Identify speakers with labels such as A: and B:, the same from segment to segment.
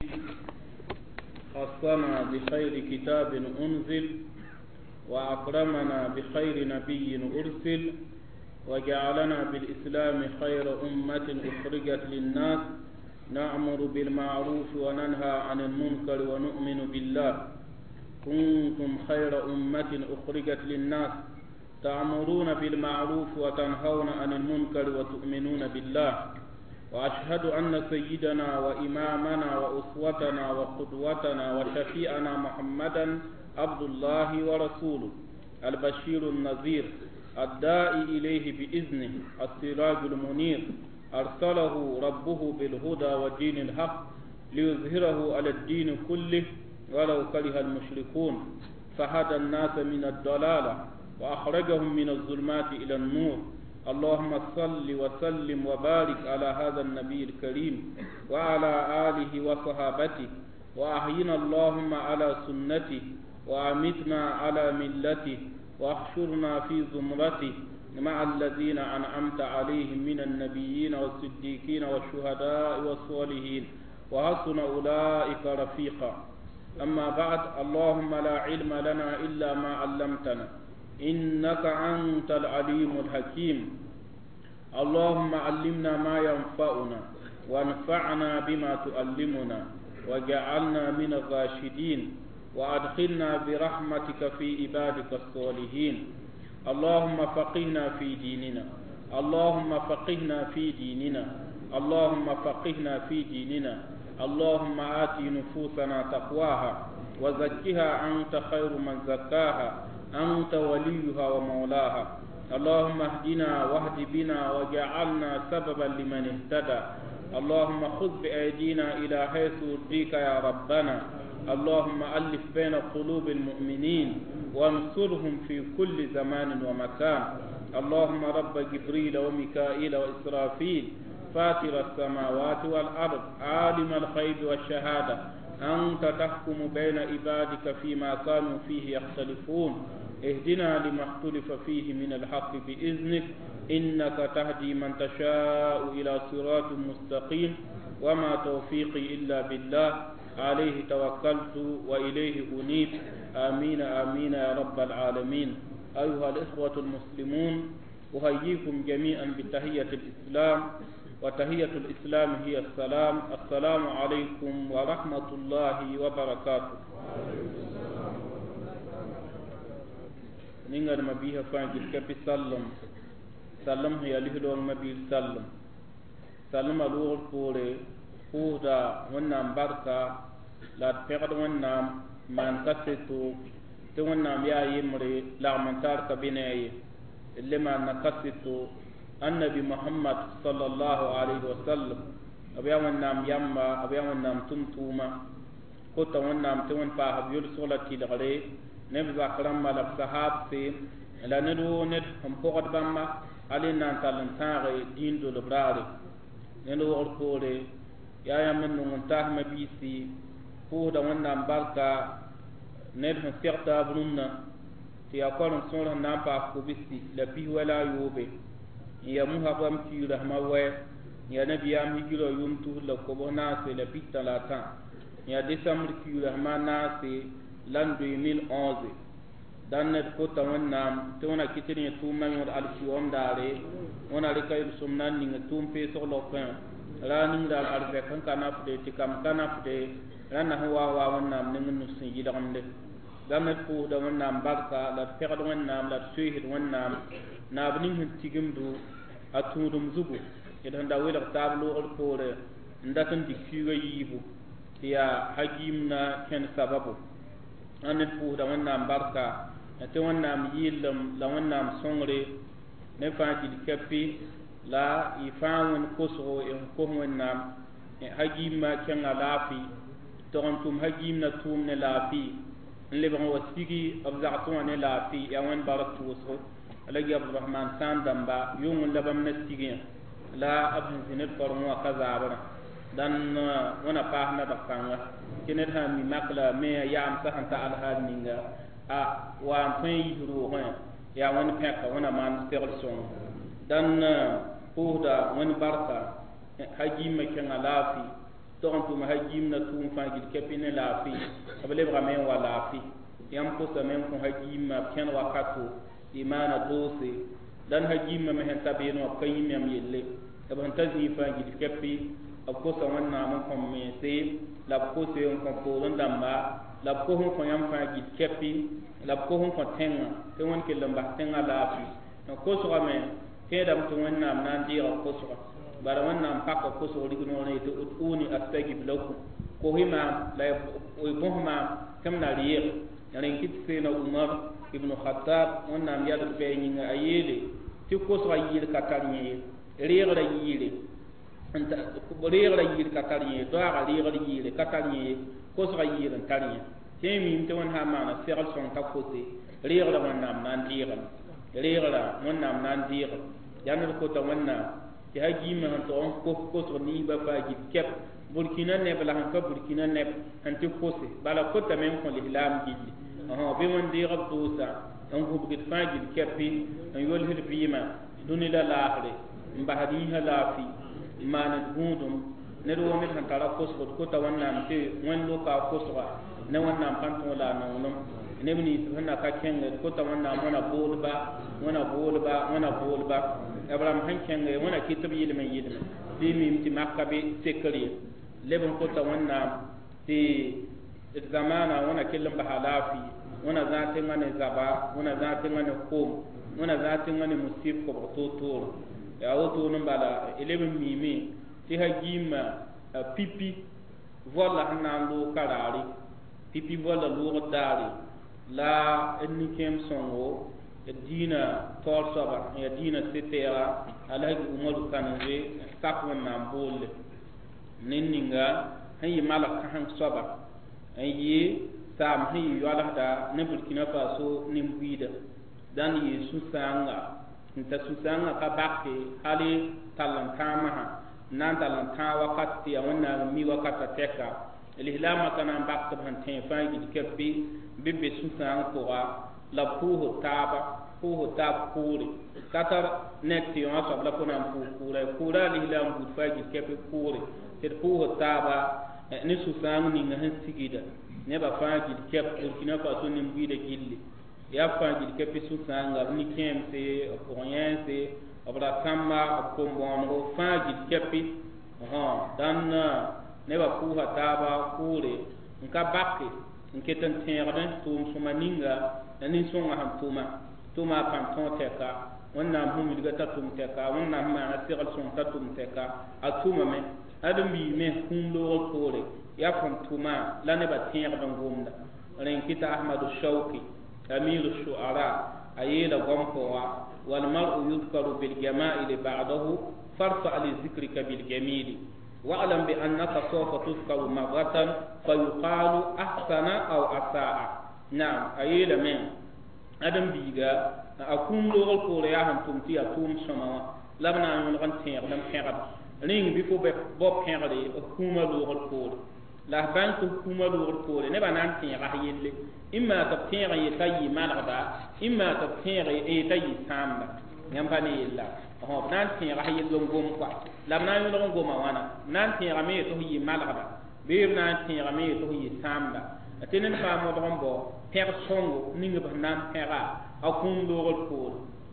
A: خصنا بخير كتاب أنزل وأكرمنا بخير نبي أرسل وجعلنا بالإسلام خير أمة أخرجت للناس نأمر بالمعروف وننهى عن المنكر ونؤمن بالله كنتم خير أمة أخرجت للناس تأمرون بالمعروف وتنهون عن المنكر وتؤمنون بالله وأشهد أن سيدنا وإمامنا وأسوتنا وقدوتنا وشفيعنا محمدا عبد الله ورسوله البشير النذير الداعي إليه بإذنه السراج المنير أرسله ربه بالهدى ودين الحق ليظهره على الدين كله ولو كره المشركون فهدى الناس من الضلالة وأخرجهم من الظلمات إلى النور اللهم صل وسلم وبارك على هذا النبي الكريم وعلى آله وصحابته وأحينا اللهم على سنته وأمتنا على ملته واحشرنا في زمرته مع الذين أنعمت عليهم من النبيين والصديقين والشهداء والصالحين وحسن أولئك رفيقا أما بعد اللهم لا علم لنا إلا ما علمتنا إنك أنت العليم الحكيم اللهم علمنا ما ينفعنا وانفعنا بما تعلمنا وجعلنا من الراشدين وأدخلنا برحمتك في عبادك الصالحين اللهم فقهنا في ديننا اللهم فقهنا في ديننا اللهم فقهنا في ديننا اللهم آت نفوسنا تقواها وزكها أنت خير من زكاها أنت وليها ومولاها اللهم اهدنا واهد بنا وجعلنا سببا لمن اهتدى اللهم خذ بأيدينا إلى حيث يرضيك يا ربنا اللهم ألف بين قلوب المؤمنين وانصرهم في كل زمان ومكان اللهم رب جبريل وميكائيل وإسرافيل فاطر السماوات والأرض عالم الغيب والشهادة أنت تحكم بين عبادك فيما كانوا فيه يختلفون اهدنا لما اختلف فيه من الحق بإذنك إنك تهدي من تشاء إلى صراط مستقيم وما توفيقي إلا بالله عليه توكلت وإليه أنيب آمين آمين يا رب العالمين أيها الإخوة المسلمون أحييكم جميعا بتحية الإسلام وتحية الإسلام هي السلام السلام عليكم ورحمة الله وبركاته نينغر مبيها فانجل كبي سلم هي لهلون مبيل سلم الوغل فوري فودا ونام بركة لا تفقد ونام من كسيتو تونام يا يمري لا من تارك بناي اللي ما نكسيتو النبي محمد صلى الله عليه وسلم أبيا ونام يما أبيا ونام تمتوما كوتا ونام تون فاهم يرسولا تيدغري نبذا كرم ملك صحاب سي لا ندو ند هم فقط بما علينا نتعلم تاغي دين دو لبراري ندو أركوري يا يمن نمتاه مبيسي فودا ونام بالكا ند هم سيغتا برونا تي أقول نصور نام باكو بيسي لبيه ولا يوبي يا مهابم في رحمة وين يا نبي يام هجرة يوم تهلا كوبنا سي لبيت ثلاثة يا ديسمبر في رحمة ناسي لان 2011 دان كوتا ونام تونا كتير توما يور الفيوم داري ونا لكاي سمنا نين توم في سولوكان لا نين دال اربع كان كنافدي تكام كنافدي رانا هو ونام نين نسي يدامد دان كو دا ونام بركا لا فيرد ونام لا سويد ونام نابنين تيغمدو atudum zugu idan da wela tablo ol pore ndatan dikkiga yibu ya hajimna ken sababu anen fu da wannan barka te wannan yilam la wannan songre ne faji dikappi la ifawon koso en ko wannan hajimma ken alafi tontum hajimna tum ne lafi le ban wasigi abzaqtu ne lafi ya wan baraktu waso alagi abdurrahman sandamba yung labam nastigin la abdin zinat farmu akazabara dan wana pahna bakanga kinet ha mi makla me ya am sahan ta alhad ninga a wa fen yuru ho ya wan peka wana man terson dan puda wan barka haji me ken alafi to on tuma hajim na tum fa gil kepine la fi abale bramen wala fi yam ko sa men ko hajim ma ken wakato imana dose dan hajim ma hen tabeno kayim yam yelle taban tazi fa gil kepi ko sa wanna mon ko me se la ko se on ko ko ndamba la ko hon ko yam fa gil kepi la ko hon ko tenga te won ke lamba tenga la fi ko so men ke dam to wanna nan di ko so bara wannan pakka ko so rigno ne to uni astagib lakum ko hima la o bohma kam na riyer yani kitse na Umar ibn Khattab wannan ya da be yin ayele ti ko so yir katarni riyer yire anta ko riyer yir katarni do aga riyer yire katarni ko so yir tarni ke mi to won ha mana seral son ta ko te riyer da wannan nan diran riyer da wannan nan diran yana ko ta wannan ti haji ma han to on ko so ni ba fa gi kep burkina ne bala han ka burkina ne han ti ko se bala ko ta men ko l'islam gi be won di rabdu sa on ko bi fa gi kep bi on yol hir bi ma duni la lahre mba hadi halafi man gudum ne do won han tara ko so ko ta wannan te won lo ka ko so ne wannan panto la na wono ne ni sunna ka ken ko ta wannan mona bolba Abraham hanken wona kitab yilme di mim ti makkabe tekri lebon ko ta wonna ti zamana wona kellam bahalafi wona zate ngane zaba wona zate ngane kom wona zate ngane musib ko to ya woto no bala elebin mimi ti hajima pipi vola hanando karari pipi vola lo dari la ennikem songo dina tol soba ya dina setera alhaji umaru kanwe takwan na bolle ninninga hayi malaka han soba ayi sam hayi wala da ne burkina faso nimbuida dan yi susanga nta susanga ka bakke hali talan kama nan talan ta wakati ya wannan mi wakata teka elihlama kana bakta ban ten fa yi kebbi bibbe susanga ko la puho tab kure katar netti on sabla kuna kura li lam bu faji kepe kure te puho taba ni susang ni ngahan sigida ne ba faji kep burkina faso ni mbide gilli ya faji kepe susanga ni kemse oyense obra kamba kombongo faji kepe dan ne ba puho taba kure nka bakke nketan terde tum sumaninga nani songa han tuma kan ton teka wannan hum diga ta tum teka wannan ma na sigal son ta tum teka atuma me adam bi me hundo kore ya kon tuma la ne ba terde ngomda ren kita ahmadu shauki amiru shuara ayela gomkowa wal mar'u yuzkaru bil jama'il ba'dahu farfa li zikrika bil jamili واعلم بانك سوف تذكر مرة فيقال احسن او اساء نعم ايلا من ادم بيغا اكون لو ko ya han tumti atum sama labna yon kan tier lam khirab ring bi fo be bob khirade kuma lo ko la ban ko kuma lo ko ne banan tier ha yelle imma ta tier yi tayi malada imma ta tier yi tayi samba nyambani illa nan tier ha yelle ngom kwa lam na yon ngom wana nan tier me to yi malada be nan tier me to yi samba atenen fa mo dombo per songo ninga ba nan pera akun lorol ko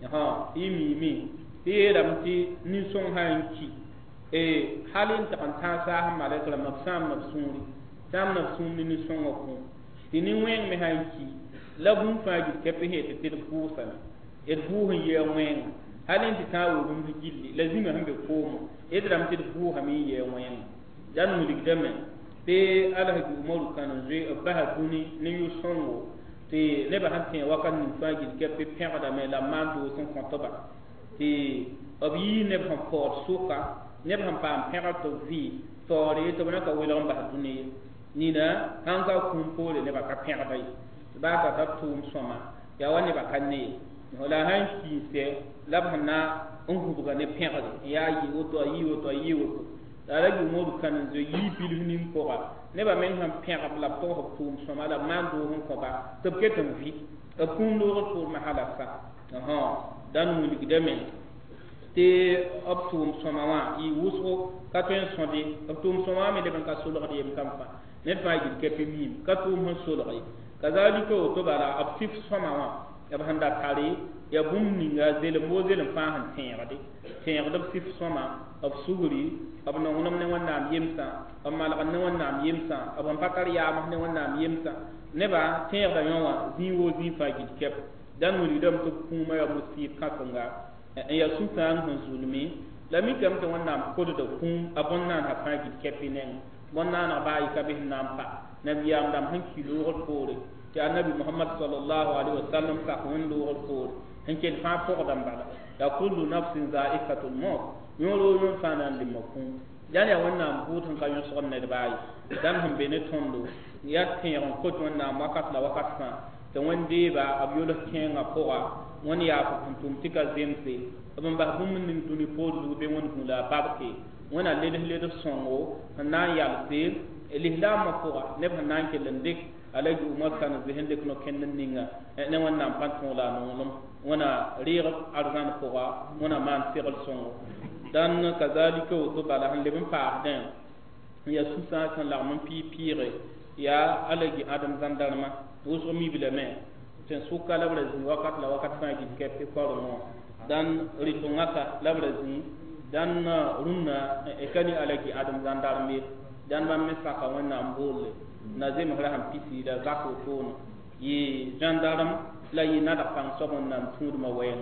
A: imi ram ti ni son hanki halin ta kan ta sa ha mala kala mafsam nafsuni ni son ko tini wen me hanki labun faji kepe he te busa bu hun ye wen halin ti tawo dum gilli lazima hambe ko mo ram ti bu ha mi ye wen dan mu digdame te alhaji umaru kan je abaha duni ni yusongo te ne ba hantin wakan ni faji kepe pera me la mando son kontoba te abi ne ba por suka ne ba pam pera to vi tore to na ka wela ba duni ni na hanga kumpole ne ba ka pera bai ba ka ta tum soma ya wani ba kan ne hola hanki se labna unhu buga ne pera ya yi woto dara gi modu kan zo yi bilhuni ko ba ne ba men ham pera bla to tum soma la mando hon ko ba to ketam vi a kun do ko ma halaka dan mu li deme tɩ b tʋʋm sõma wã y wʋsgo ka tõe n sõde b tʋʋm sõma wã me leb n ka solgd yem kam fãa ned fãa yik kɛpɩ miim ka tʋʋm sẽn solg ye kazalika woto bala b sɩf sõma wã b sẽn da tare ya bũmb ninga zelem woo zelem fãa sẽn tẽegd b sɩf sõma b sugri b nonglem ne wẽnnaam yemsã b malgd ne wẽnnaam yemsã b n pa tar yaams ne wẽnnaam yemsã neba tẽegda yõ wã zĩig woo zĩig fãa gil kɛp dãn wilgdame tɩ b kũuma yaa mosɩɩd kãsenga n yaa sũ-sãang sẽn zulme la mikame tɩ wẽnnaam kodda kũum a bõn-naandã fãa gil kɛpɩ neng bõn-naandg baa yɩ ka bes n na n pa nabiyaam dãmb sẽn ki loogr poore tɩ annabi mohamad sallallahu alaihi wasallam sak wẽn loogr poore sẽn kell fãa pʋgdã n bala la kullu nafsin za'iqatu lmaut yõor yõor fãa na n lema kũum dãn yaa wẽnnaam buud sẽn ka yõsgd ned baa ye dãmb sẽn be ne tõndo yaa tẽeg n kot wẽnnaam wakat la wakat fãa tɩ wẽnd deeba b yols kẽengã pʋga wẽnd yaa fo sẽn tʋm tɩ ka zemse b n bas bũmb ning dũni poor zug be wẽnd gũ la a babke wẽna leds sõngo sẽn na n yalse lislaamã pʋga neb sẽn na n kell n dɩk alaji umar kan zehen de no ken ninga ne wonna panton la no wona riir arzan poga wona man segel songo dan kazalika to bala han leben pa den ya susa kan la mon pi pire ya alaji adam zandarma woso mi bilame ten suka la brazil wakat la wakat fa gi keppe ko no dan rito ngaka la brazil dan runna e kani alaji adam zandarmi dan ba mesa ka wonna ambolle na zem hra ham pisi da zako tono yi gendarme la yi nada pang sobon nam tuud ma wen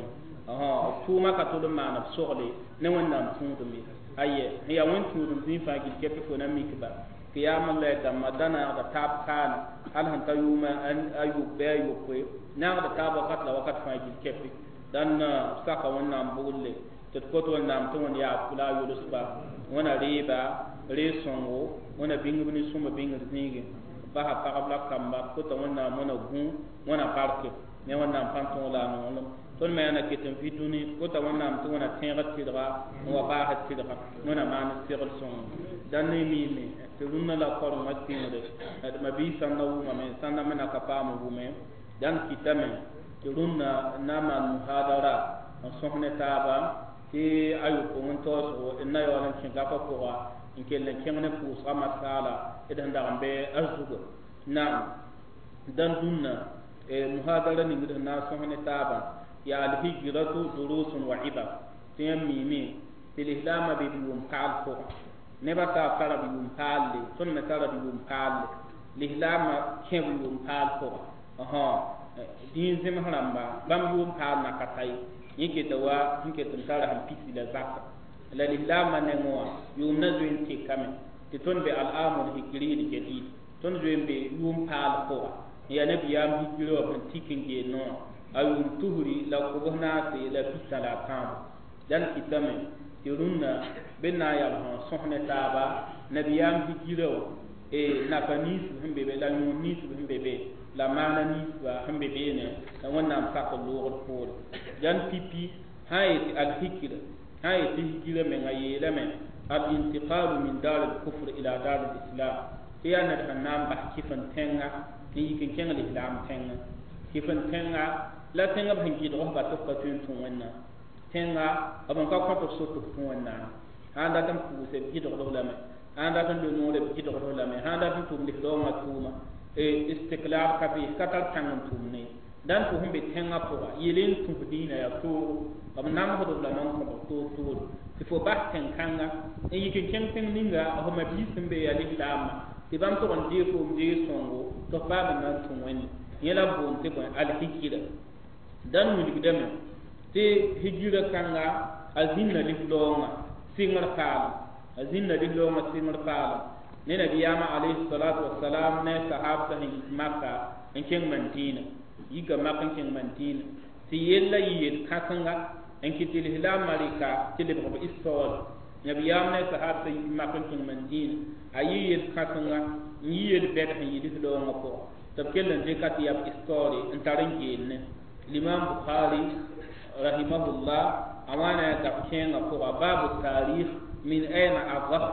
A: tuma ka to ma na sogle ne wonnam tuud mi aye ya won tuud mi fa gi keppe ko na mikba qiyamul la da madana da tab kan al han tayuma an ayu be ayu ko na da tab wakat la wakat fa gi keppe dan saka wonnam bulle to ko to wonnam to won ya kula yulus ba wona riba resongo wona bingu ni suma bingu nigi ba ha parabla kamba ko to wona mona gu wona parke ne wona panton la no ton me ana ketem fituni ko to wona to wona tenga tidra wa ba ha tidra wona man sirl son dan ni mi to runna la ko ma tinode ma bi sanda wu ma me sanda me na kapa mu me dan kitame to runna na man muhadara on sohne taba ti ayu ko mon to so inna yo lan kin gafa ko in kelle kemne fu sama sala idan da ambe azugo na dan dunna e muhadara ni gidan na so hane taba ya al hijratu durusun wa ibar tem mimi til islam bi bum kal ko ne ba ta fara bi bum kal son na tara bi bum kal l'islam kem bum kal ko din zem haramba bam bum kal na katai yake da wa yake tantara han pisi da zakka la lislama ne mo yum na zuin ti kame ti ton be al amul hikri ni jadid ton zuin be yum pal ko ya nabi yam hikri wa ban tikin ge no ayum tuhuri la ko bona se la pisala kam dan kitame ti runna benna ya han sohne taba nabi yam hikri e na panis himbe be la yum nis himbe be la mana nis wa himbe be ne la wannan sakko lugol ko dan pipi hayt al hikri هاي تهجيل من غيلمن الانتقال من دار الكفر إلى دار الإسلام هي أن النام بحكي فنتنا يمكن كان الإسلام تنا كيف تنا لا تنا بهنجيد رهبة تفقتون تونا تنا أبن كاكم تصوت تونا هذا تم كوسة بجد غلامة هذا تم لنور بجد غلامة هذا تم تملك لهم توما استقلال كبير كتر تنا تومني dan ko humbe tenga poa yelen tu dina ya to am nam hodo la non ko to ti fo ba ten kanga e yikin ken ten ninga ho ma bi sembe ya lama ti bam to on die ko je songo to ba nan tu wen yela bon te ko al hikira dan mu digdame te hijira kanga azinna lihlonga singar kala azinna lihlonga singar kala ne nabiyama alayhi salatu wassalam ne sahabta hin makka en ken mantina yiga makan ken mantina ti yella yiyel kasanga en kitil hilal marika tilib ko istol nabiyam ne sahaba yi makan ken mantina ayiyel kasanga yiyel bet han yidi do ngako tabkelen de kat yab istoli entarin genne l'imam bukhari rahimahullah awana da ken ko babu tarikh min ayna azaf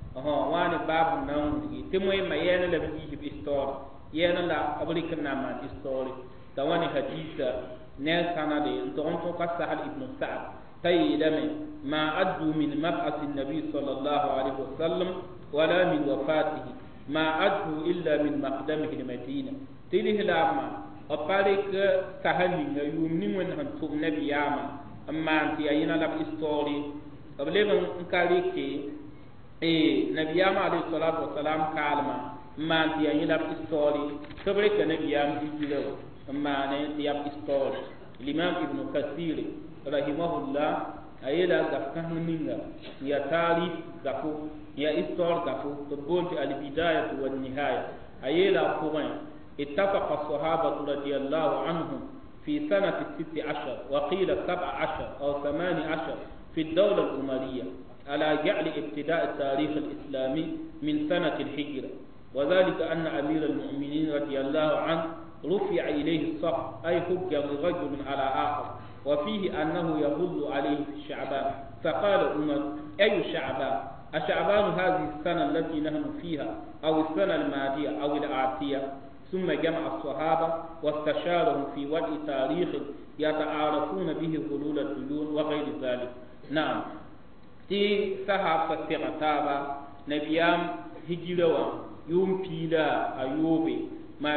A: wani babu nan ti moy mayena la bi istol yena la abrikan naman istoli tawani hadisa ne sanade to on to kasahal ibn sa'd تيلم ما أدوا من مبعث النبي صلى الله عليه وسلم ولا من وفاته ما أدوا إلا من مقدمه المدينة تليه لما أبارك سهلين يومني من هنتم نبي ياما أما أنت أين لب إستوري أبلغن كاريكي نبي ياما عليه الصلاة والسلام كالما ما أنت أين لب إستوري تبرك نبي ياما يجلو أما أنت يب إستوري الإمام ابن كثير رحمه الله أيلا غفكه منها يا تاريخ غفو يا إستور غفو تبونت البداية والنهاية أيلا قوين اتفق الصحابة رضي الله عنهم في سنة 16 وقيل 17 أو 18 في الدولة الأموية على جعل ابتداء التاريخ الإسلامي من سنة الهجرة وذلك أن أمير المؤمنين رضي الله عنه رفع إليه الصف أي حجة لرجل على آخر وفيه أنه يغل عليه في شعبان فقال عمر أي شعبان أشعبان هذه السنة التي نحن فيها أو السنة الماضية أو الآتية ثم جمع الصحابة واستشارهم في وضع تاريخ يتعارفون به حلول الديون وغير ذلك نعم تي صحابة تغتابا نبيام هجروا يوم بيلا أيوبي ما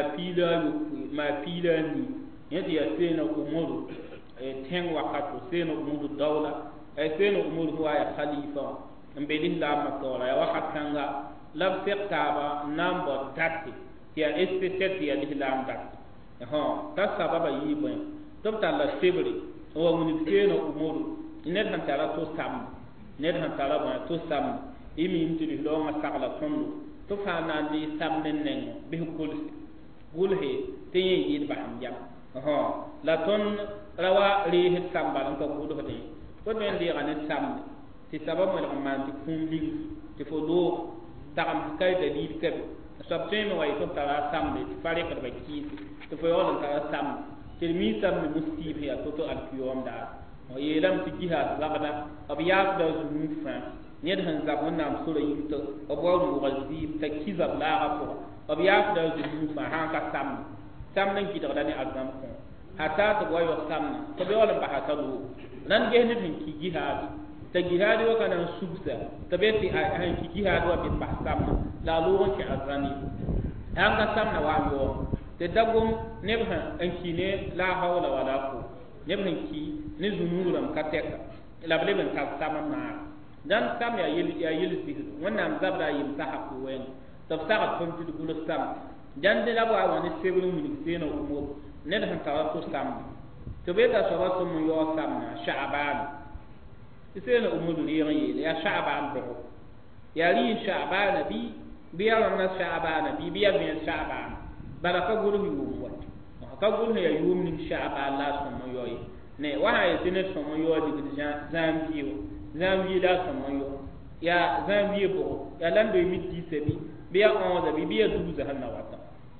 A: بيلا ني يدي سينا أمور تين وقت سينا أمور الدولة سينا أمور هو خليفة مبيله لا مطولة وقت كانغا لب تغتابا نمبر تاتي يا استيت يا الإسلام دك تسبب يبين تبتل السبري هو من سينا أمور نرهن ترى تسام نرهن ترى ما تسام إمين تلي لون سقلا كنو تفعلنا دي سام ننن به كله تيجي يدبهم جام لا تون روا ليه سام بالن كقوله تي كون دي غن سام تسبب من الأمان تكون لين تفضو تام كاي دليل كبير سبتين واي ترى سام تفارق البكيس تفعل ترى سام تلمي سام مستيب هي توتو الكيوم دا ويلم تجيها لغدا أبيات دا زنوفا نيدهن زابون نام سورة يمتو أبوال مغزيب تكيزب لا غفور أبيات دا زنوفا هانكا سام ننكي تغداني أزام كون حتى تبوي وسام تبيولا بحثلو لن جهنن كي جهاد تجهاد وكان سبسا تبيتي هن كي جهاد وبين بحثام لا لورن كي أزاني هانكا سام نواميو تدقم نبهن أنكي لا حول ولا قوة نبهن كي نزنورم كتك لا بلبن كالسام النار dan sam ya yel sihir wannan zabra yim sahaku wen tafsara kun ti dugul sam dan de la wa woni sebulu min seno umur ne da tawa to sam to be ta sawa to mu yo sam na sha'ban seno umur ni ya sha'ban do ya ri sha'ban bi ya na sha'ban bi ya min sha'ban baraka gulu hi wo ka gulu ya yum min sha'ban la so mu yo ne wa ha yene so mu yo di zambiyo zanvier la somoyo ya zanvier bo ya lando 2017 biya 11 biya 12 hanna wata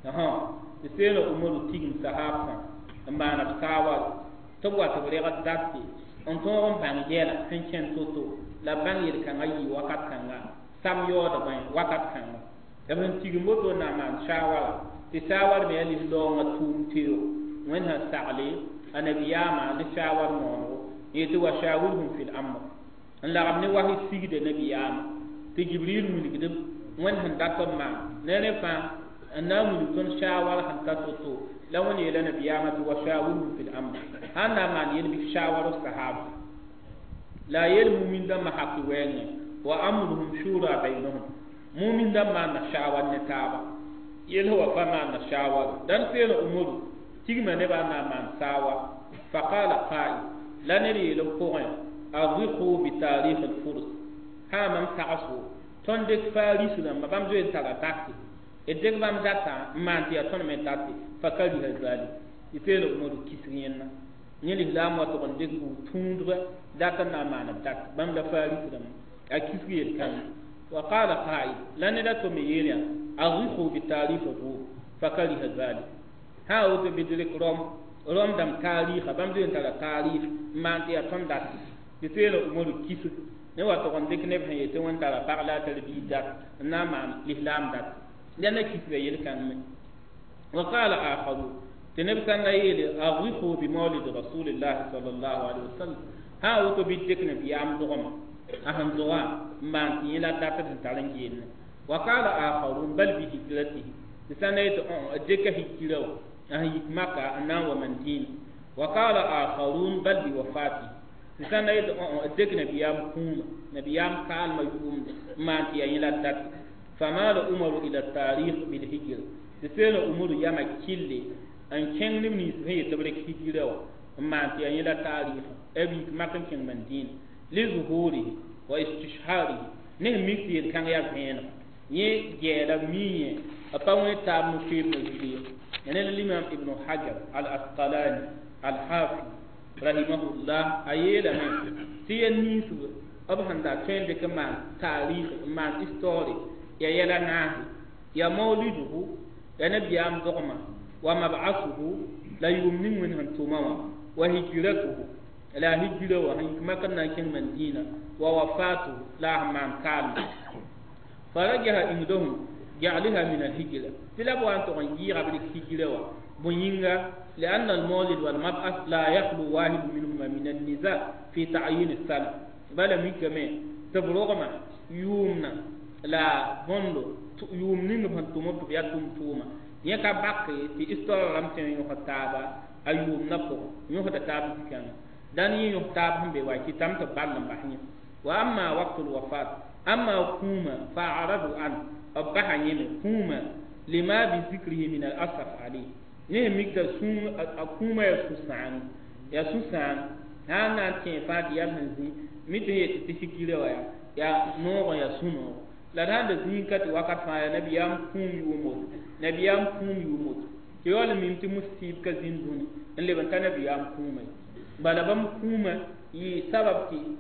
A: seno umuru tigin sahaba ambana sawa to wata brega datti on to on bangela hanchen toto la bangir kan ayi wakat kanga sam yo da ban wakat kanga dan tigin moto na man shawara ti shawar me ali do ngatum tiyo wen ha sa'li anabiyama li shawar mo yetu wa shawurhum fil amr ان لا غمني واحد سيد النبيام تي جبريل من كده وين هنداتم ما نene fa anamu tun shawara hantatu law ni ila nabiyama wa shawuru fil amr handa man yin bi shawaru sahaba la yel mu'min da ma hakki wene wa amruhum shura bainahum mu'min da ma na shawar ne taba yel wa fa ma na shawar dan sai umuru tigma ne ba na man sawa fa qala qa'i la nari ila qur'an أغرقوا بتاريخ الفرس ها من تعصوا تندك فارس لما بامزو ينتغتاكي إدك بام داتا ما أنت يتون من داتي فكالي هزالي يتيل أمور كسرين نيلي لام وتغندك وتوندر داتا نامان داتا بام دا فارس لما أكسرين كان وقال قائل لن نداتو ميينيا أغرقوا بتاريخ الروم فكالي هزالي ها أوتو بدلك روم دام تاريخ بامزو ينتغتاريخ ما أنت يتون داتي يتيل أمور كيس نوا تقول ديك نبه يتوان ترى بعلا تربية نام الإسلام دات لأن كيس بيل كان وقال آخر تنبسن يلي أغرقوا بمولد رسول الله صلى الله عليه وسلم ha woto bi tekne bi am dogoma ahan doa man ti la data tin talan yin wa qala akharun bal bi hijratihi sanayt deka hijraw maka anan wa man din wa qala akharun bal bi wafati sanayt dekna bi am kuma nabiyam kalma yum man ti yin la data fama la umaru ila tarikh bil hijr tisena umuru yama kille an keng ni sai tabre hijraw man ti yin la tarikh abi makan ken man din li zuhuri wa istishhari ne miti kan ya fena ye gera miye apawe ta mu fi mu fi ene limam ibn hajar al asqalani al hafi rahimahullah ayela men tiyen ni su abhanda twende kama tarikh man story ya yala nahi ya mauliduhu ya nabiyam dogma wa mab'athuhu la yumnin min hantumawa wa hijratuhu la hijra wa hikma kana kin mandina wa wafatu la man kan farajaha indahum ja'alaha min al-hijra tilab wa antu gira bil hijra wa bunyinga لأن المولد والمبعث لا يخلو واحد منهما من النزاع في تعيين السنة بل من كمان تبرغما يومنا لا بندو يومنين بنتوما بياتوم توما يكا باقي في استور رمتين يوختابا أيوم نفو يوختابا كان داني يوختابا هم بواكي تام تبالنا بحني وأما وقت الوفاة أما كوما فأعرضوا عن أبحني كوما لما بذكره من الأسف عليه ne mikta sun akuma ya susan hana tin fa ya hanzi mite ye tifikire wa ya no ya suno la da zin kat wakat fa ya nabiyam kum yumut ke wala min ti musib ka zin dun le ban tan nabiyam kuma balabam kuma yi sabab ki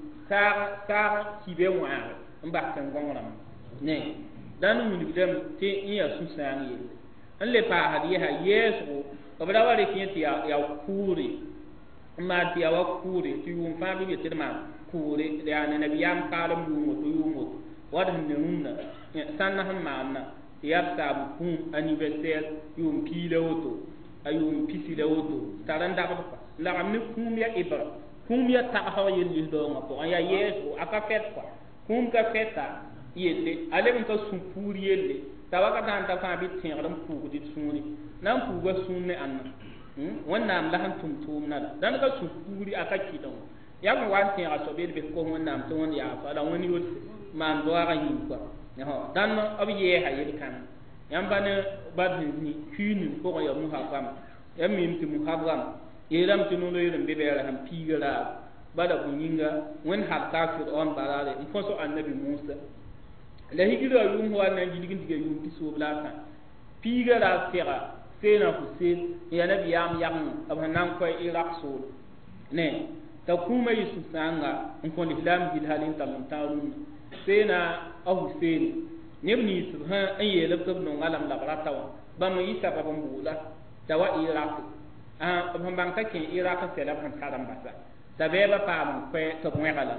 A: sa ki be wa mba kan gongram ne danu min dem te iya susan ye an le pa hadiya yesu obada wale kinti ya kuri ma ti ya kuri ti yum fa bi ti ma kuri ya na nabiyam kalam yumo wada ne nunna sanna han maamna ya ta kum anniversaire yum pile woto ayum pisile woto taranda ko la amni kum ya ibra kum ya ta ha yeli do ngapo ya yesu aka fet kwa kum ka feta yelle ale mun ka supuri yelle tawaka tan ta fa bi tin ram ku di suni nan ku ga sunne anna wannan la han tum tum na dan ka supuri aka kidon ya ko wan tin aso be be ko wannan to won ya fa da woni wot man do aga yin ko ho dan abi ye ha yel kan yamba ne badni ni kini ko ya muharram ya min ti muharram yeram tinu no yeram be be ra han pigara bada bunyinga wen har kafir on barale in ko so annabi Musa la hijira yum wa na jidigin diga yum ti so blata piga la fera sena Hussein ya nabi yam abhanan ko iraq so ne ta kuma yusuf sanga in ko islam jil halin tam tarun sena Hussein nebni subhan an ye labtab no ngalam la baratawa ba mo yisa ba bula tawa iraq abhan ka ken iraq se la ban karam basa tabeba pa mo ko to mo ngala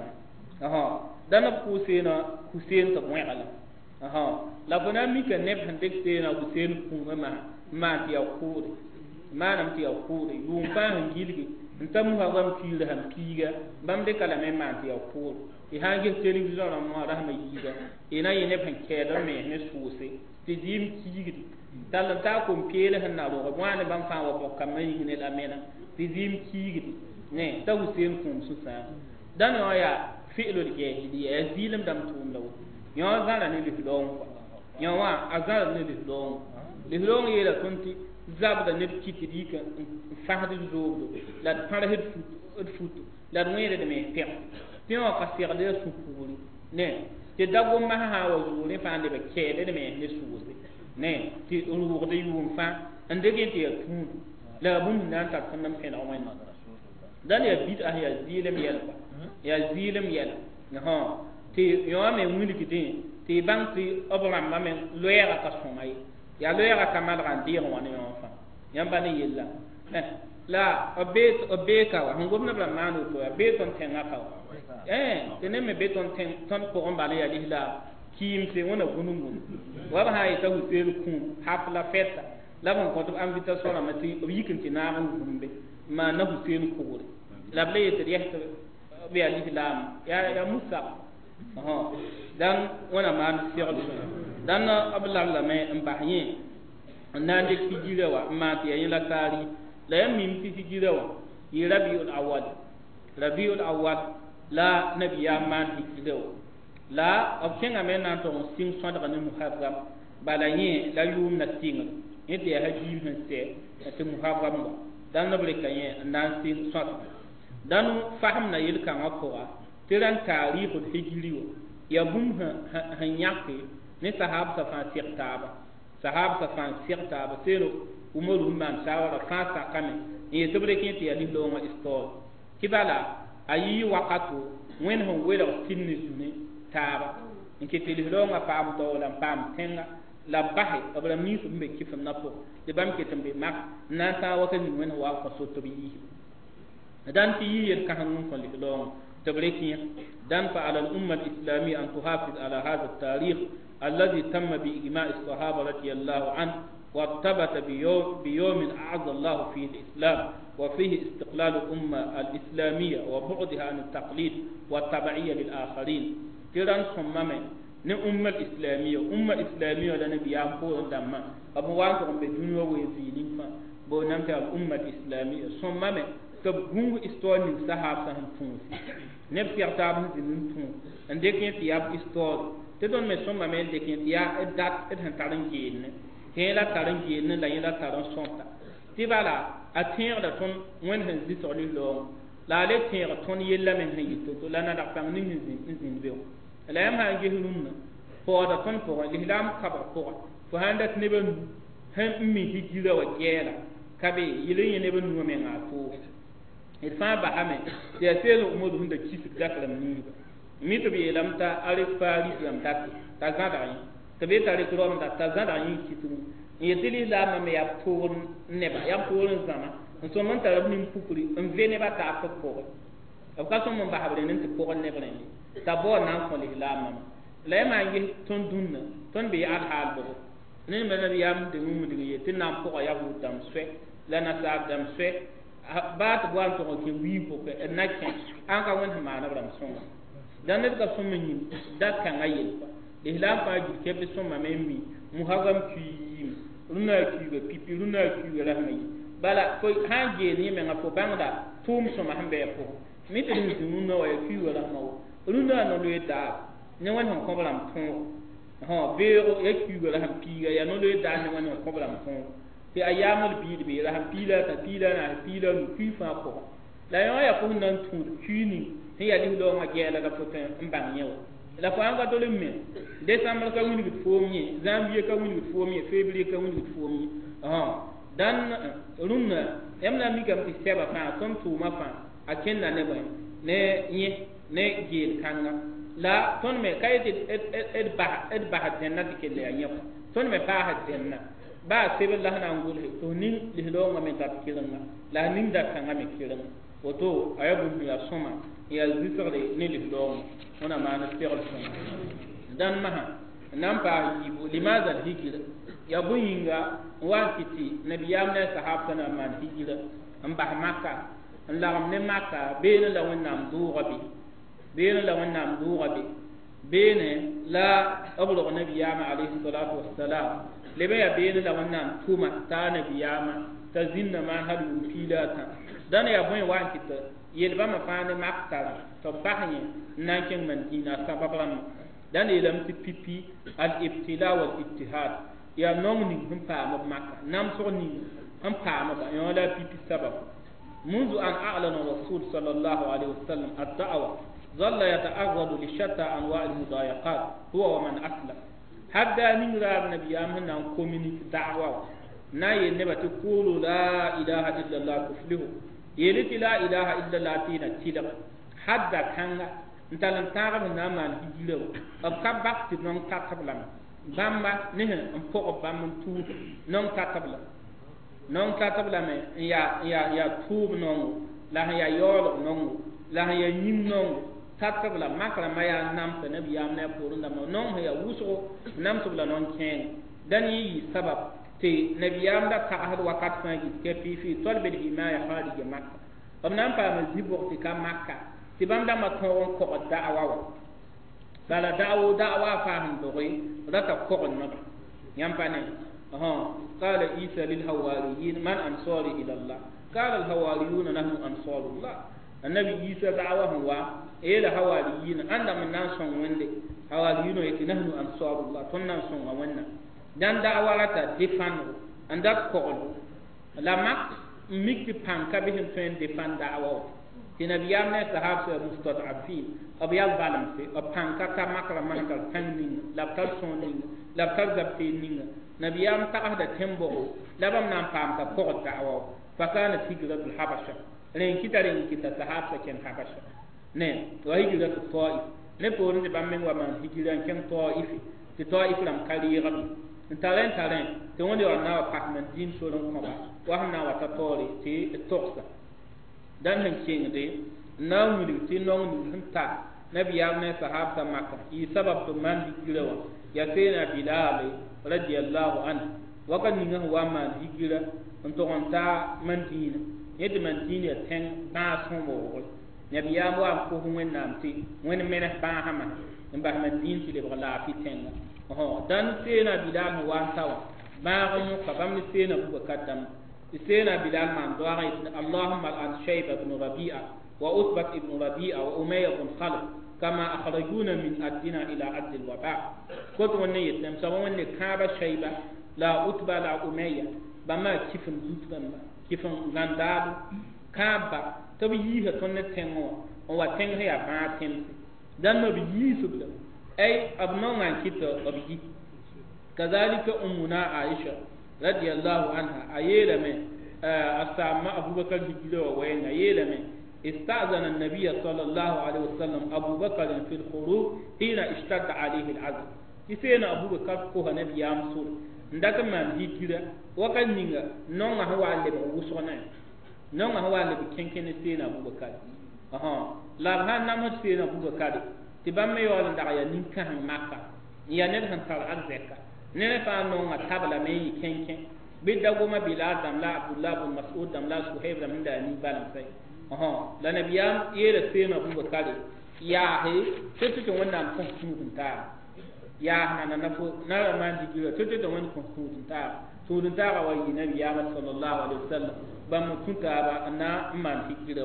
A: dana kusena Hussein to moyala la bona mi ka neb handek te na Hussein kunga ma ti akure manam ti akure yum fa han gilgi ntam ha gam tiira han piga bam de kala me ma ti akure e ha ge television na mo rahma yiga e na yene ban keda me ne suse ti dim kigidi dal ta ko pele han na ro wane bam fa wa bokka mai ne la mena ti dim kigidi ne ta Hussein kun susa dana ya fi'lul jahiliya ya zilim dam tum law yo zala ne li don yo wa azal ne li don yela kunti zabda ne kiti dika fahdi zodo la para hit futu la nwere de me pem pem ka sir de supuri ne te dago ma ha wa zuri fa ne be kede de me ne suuse ne ti uru de yum fa ande ke te tu la bum nan ta kanam pen o mai ma dan ya bid ah ya zilim yela ya zilim yela no ti yo me wuli kiti ti bang ti obram ma men loyera ka somay ya loyera ka mal ran dir woni yo fa yamba ni yella la obeka wa ngom na bram manu to be ton tenga ka tene me be ton ten ton ko on bale ya dihla kim se wona gunungun wa ba hay ta Hussein kun hafla feta la bon ko to invitation na mati yikin ti na ran gumbe ma na Hussein ko la ble te yehta be al-islam ya musa dan wana man fi'l dan abla la me mbahye nan de hijira wa ma ti yin la tari la yam mim ti hijira wa yi rabiul awwal la nabiya man hijira wa la opkenga men nan to sing so daga ni muharram bala yin la yum na tinga yete ya hajim han se te muharram ba dan nabre kayen nan sing so dan faham na yil kan akowa tiran tarihul hijri wa ya bum han yakte ne sahab sa fa sirtaba selo umaru man shawara fa sa kame ye tobre kinti ya dillo ma istol kibala ayi waqatu wen ho wela tinni suni taba inke tililo nga pam to la pam tenga la bahi abra mi fu mbe kifam napo de bam ke tambe mak na ta wakani wen wa ko so to bi dan ti yi ka hanun ko lilo tobre kiya dan fa ala al umma al islami an tuhafiz ala hadha al tarikh الذي تم بإجماع الصحابة رضي الله عنه وارتبط بيوم أعز الله فيه الإسلام وفيه استقلال الأمة الإسلامية وبعدها عن التقليد والتبعية للآخرين تيران صمم أمة الإسلامية لنا بيامبو دما أبوان تقوم بدنيا ويزينين بو نمتع الأمة الإسلامية صمم تبغون استوى صحاب سهم فونس نفس يرتابن زنون فون عندك يتياب استوى تدون مسون ما من دكين يا ادات ادهن تارن جين هلا تارن جين لا يلا تارن سونتا تبالا اتير دا تون وين هن زي سولي لو لا لي تير تون يلا من هي تو لا نا دا فان ني زين بيو لا يم هان جهلون فو دا تون فو الهلام كبر فو فهندت نبن هم مي هيجيلا وجيلا كبي يلي نبن نو من اتو الفا بحامه يسيل امور هند كيف داخل مني mito bi lamta alifari lamta tazada yi tabe tare kuro da tazada yi kitu yedili la ma me ya pon neba ya pon zama so man tare min pukuri en vene ba ta ko ab ka so mon ba habre nin ko neba ni ta bo nan ko li la ma la ma yi ton dunna ton bi al hal bo ni me na yam de mu de yi tin nam ko ya hu dam swe la na sa dam swe ba to wan to ko wi ko na ken an ka won ma na bram songa dan ne ka summa nyi dat kan ayel ihlam fa ji ke be summa memmi muharram ki runa ki be pipi runa ki be rahmai bala ko hanje ni me ngafo bangda tum summa hambe ko mi te ni runa wa ki wala mawo runa no le da ne wan hon ko blam ton ho be o e ki wala ham pi ya no le da ne wan hon ko blam ton fi ayamul bid be raham pila ta pila na pila no ki fa ko la yo ya ko nan tu kini hiya di lo ma gela ga foten mbang nyew la fa nga dole me décembre ka woni bit fomi janvier ka woni bit fomi février ka woni bit fomi dan runna yamna mi kam ti seba fa ton tu ma fa akenna ne ba ne nye ne gel kanga la ton me kayde ed ba jannati ke le anyap ton me ba ha janna ba sebe la na ngul to nin li lo ma me ta kiranga la nin da kanga me kiranga woto ayabu ya soma ya zikre ni li lo ona ma na fi'l soma dan maha nan pa yibu limaza hijra ya buyinga wakiti nabiyam na sahabta na man hijra an ba makka an la ne makka bene la wonnam duugabi bene la wonnam duugabi bene la ablu nabiyam alayhi salatu wassalam lebe ya bene la wonnam tuma ta nabiyama ta zinna ma hadu filata dan ya boy wakita yelba ma faane makka to bahni nanken man dina sababram dan yelam ti pipi al ibtila wal ittihad ya nomni hum pa makka nam so ni hum pa ma ba yo la pipi sabab منذ أن أعلن الرسول صلى الله عليه وسلم الدعوة ظل يتعرض لشتى أنواع المضايقات هو ومن أسلم حتى من راب نبي أمهن أن كومينيك دعوة ناي نبا تقول لا إله إلا الله تفلحوا يلت لا إله إلا الله تينا تيلا حتى كان نتالن تاغم نامان هجلو أبقى بقت نون تاتبلم بامبا نهن أمپوغ بامن توب نون تاتبلم non katabla me ya tub non la ya yolo non la ya nyim non katabla makra ma ya nam ta nabi ya ne pour ndam non ya wuso nam tubla non ken dan yi sabab te nabi ya da ta ahad wakat fa gi ke fi talb al himaya kharij makka am nam pa ma zibo ti ka makka tɩ bãmb dãmbã tõog n kog da'awa wa bala da'awa faasẽn doge rata kog n noga yãmb pa ne قال عيسى للحواريين من أنصاري إلى الله قال الحواريون نحن أنصار الله النبي عيسى دعوة هو إلى حواريين عندما ننصر وندي حواريون يتي نحن أنصار الله تنصر وندي دان دعوة لتا دفنه عندك قول لما ميك بانكا بهم فين دفن دعوة تنبي أمنا صحابة مستضعفين أبيال بالمسي أبانكا كمكرا منكر فنين لابتر سونين لابتر زبتين نبيام تأهد تنبو لبم نام فامك بقد دعوة فكانت هجرة الحبشة لين كتا صحابة كان حبشة نعم وهجرة الطائف نقول نبام من ومن هجرة كان طائف الطائف لم كالي غبي تالين توني ورنا وفاق من دين سولن كما وهمنا وتطوري تي التوكسة دان هنشين دي ناولي تي نوني هنتا نبيام من صحابة مكة يسبب تمان هجرة يسينا بلال رضي الله عنه وقد نيغا وما هجرة انتو انتا مدينة يد مدينة تن باسون بوغل نبيام وام كوه وين نامتي وين منه باهما نبه مدينة لبغلا في تنغا دان سينا بلال وان تاوى باغم قبام سينا بوكادم سينا بلال من دعا اللهم الان شيبة بن ربيعة وأثبت ابن ربيعة وأمية بن خلف كما أخرجونا من أدنا إلى أرض الوباء كنت ونيت لم سوى وني كابا شيبة لا أتبع لا أمية بما كيفن زوتبا كيفن غنداد كابا تبي يها تونة تنوا هو تنها يا باتم دم بيجي أي أبناء عن كتة أبي كذلك أمنا عائشة رضي الله عنها أيلا من أسامة أبو بكر هجلة وين أيلا من استأذن النبي صلى الله عليه وسلم أبو بكر في الخروج حين اشتد عليه العذاب يسينا أبو بكر كوها نبي يامسور ندك من هجرة وكان نيجا نوع هو اللي بوصلنا نوع هو اللي بكين سينا أبو بكر لا بهان نمط سينا أبو بكر تبان يوال دعيا نيكا مكة يا نبهن صار أرزقا نبهن نوع تابلا مي كين بدأوا بلال دملا عبد الله بن مسعود دملا سهيب دملا نيبالم سي la nabiyam yela sema buga kale ya he tutu wannan kun sunta ya hana na fo na man digira tutu wannan kun sunta ga wayi nabiyam sallallahu alaihi wasallam ba mu tunta ba na man digira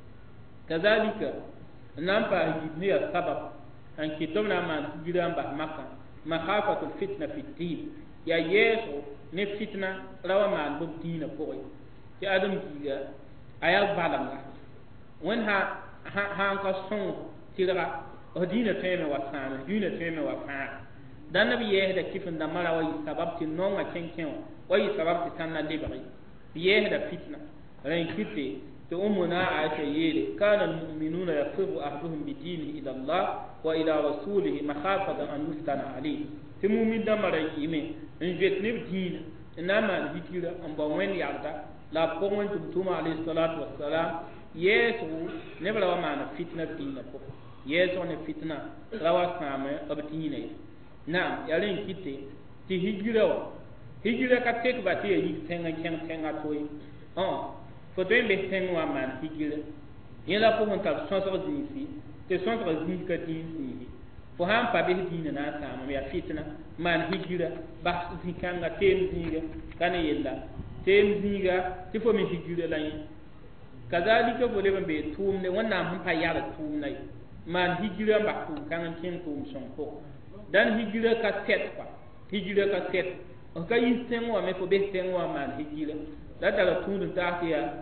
A: kazalika nan ba hijniya sabab an kitom na man digira ba makka makhafatul fitna fi din ya yeso ne fitna rawa man bu dina ko ya adam diga aya balanga wen ha ka son tira odina teme wa sana dina teme wa fa dan nabi yehda kifin da mara wai sabab tin non a kenken wai sabab ti tanna libri yehda fitna ran kitte to ummuna aisha yele kana almu'minuna yaqfu ahduhum bi dinihi ila Allah wa ila rasulihi makhafatan an yustana alayhi ti mu'min da mara yime in jetne dina inama hikira an ba wen yarda la pɔgɔn tuma alayhi salatu wassalam yesu ne bala wa mana fitna dina ko yesu ne fitna rawa sama abtine na yalen kitte ti hijira ka tek ba ti yi tenga toy fo to be tenwa man hijira yela pɔgɔn ta so zinsi te so zinsi ka dinsi fo han pa be dina na sama ya fitna man hijira ba zikanga tem zinga kana yella tem ziga ti fo mi hijira la yi kazalika bo leben be tumne wannan mun fa yara tumnai man hijira ba tum kan kin tum son ko dan hijira ka tet pa hijira ka tet o ka yi tenwa me fo be tenwa man hijira da daga tundun ta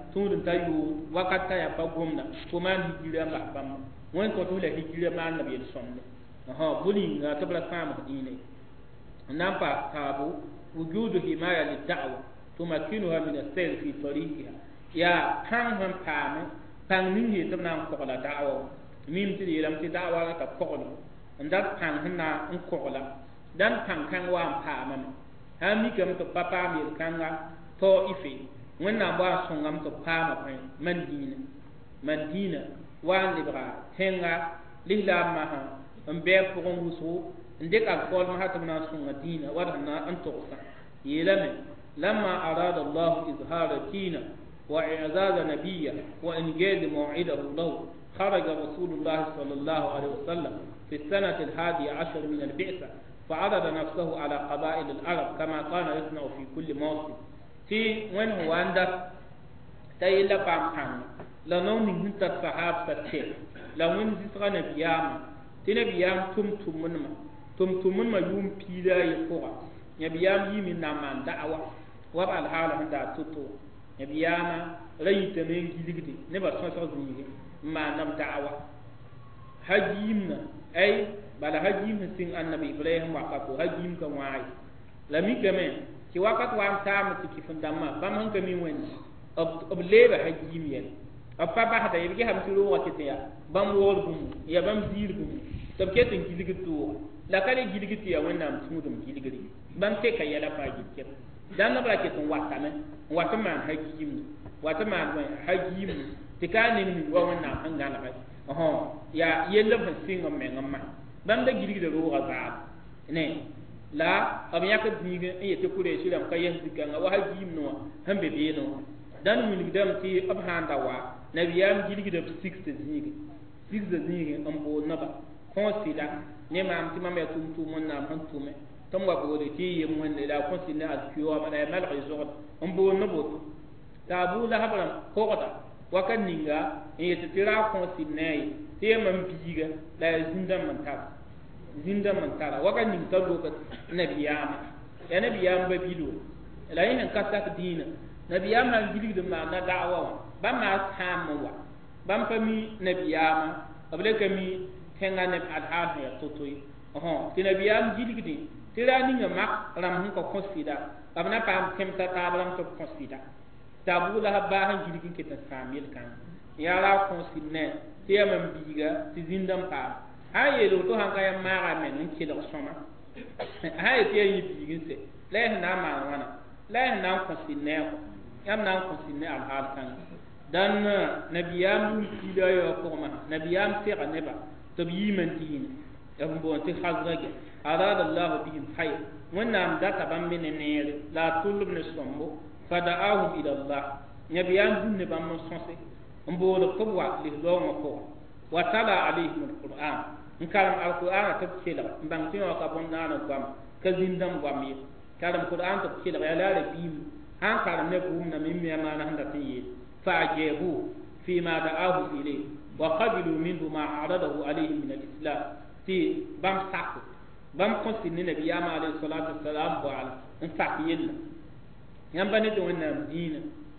A: yu wakata ya pa gomna ko man hijira ba bam won ko to le hijira man na be sonne buli nga tabla fam dine nan pa tabu wujudu himaya lid da'wa تمكنها من السير في طريقها يا هم pang ning ye tamna ko la da'wa mim ti lam ti da'wa ka ko no ndak pang hna en ko la dan pang kan wa pa man ha mi kam to papa mi kanga to ife wonna ba so ngam to pa ma pa mandina wa libra tenga lila ma ha mbe ko ngusu ndeka ko ma hatamna so ngadina wa na an to sa yelame لما أراد الله إظهار دينه وإعزاز نبيه وإنجاز موعده له خرج رسول الله صلى الله عليه وسلم في السنة 11 من البعثة فعرض نفسه على قبائل العرب كما كان يصنع في كل موسم في وين هو عندك تيلا بام لا نون هنت الصحاب ستير لا وين زيسرا نبيام تنبيام تم ما يوم بيدا يفوق نبيام يمين نامان دعوة وبعد حاله هندا توتو نبيام ريت من جيلغدي نبا سوسو زيغي ما نم دعوة هجيمنا أي bala hajim sin annabi ibrahim waqatu hajim ka waay la mi gamen ci waqat wa tam ci kifin damma bam han kami woni ob leba hajim yen ab pa ba da yi ham ci ro wakati ya bam wor bum ya bam zir bum tab ketin giligi to la kale giligi ya wannan sumudum giligi bam te ka yala fa gilgi dan na ba ketin wata men wata man hajim tikani ni wa wannan an gana ba ya yella fa singa men amma bam da gilgi da roga zaab ne la am yak diga e te kure shi ram kayen dikanga wa hajim no hambe be no dan mun gidam ti ab handa wa nabiyam gilgi da 6 zigi am bo naba consider ne mam ti mam ya tum mon na man tume tom wa bo de ti yem wonde da consider as kiwa ma da mal rizot am bo no bo tabu la habram ko kota wakan ninga e te tira consider te man biga la zinda man tara wakan ning ta lokat nabiyama ya nabiyam ba bido la yin ka ta dina nabiyama gilgi de ma na da'wa ba ma samwa bam fami nabiyama abule kami tenga ne adha ya totoi ti nabiyam gilgi de tira ninga mak ram hun ko consider abna pam temta tabram to consider tabula ba han gilgi ke ta samil kan ya la consider ti man biga ti zindam pa haye lo to hanga ya mara men in kilo soma haye ti yi bigin se le na ma wana le na ko sinne ko yam na ko sinne al hal kan dan nabiyam ti da yo ko ma nabiyam ti ga neba to bi man tin yam bo ti khazrage arada allah bihim khayr wannan da ka ban min ne la tulub ne sombo fada'ahum ila allah nabiyam dun ne ban mo sonse mbo lo ko wa li lo mo ko wa tala alaihim alquran in kalam alquran ta kila bang tin ka bon nana gam ka zindam gam yi kalam alquran ta kila ya la rabim han kalam ne bum na min ya mana handa tiyi fa'jabu fi ma da'ahu ilayhi wa qabilu minhu ma aradahu alayhi min alislam ti bam sakku bam konsinni nabi ya ma alayhi salatu wassalam wa ala in sakiyilla yamba ne to wannan dina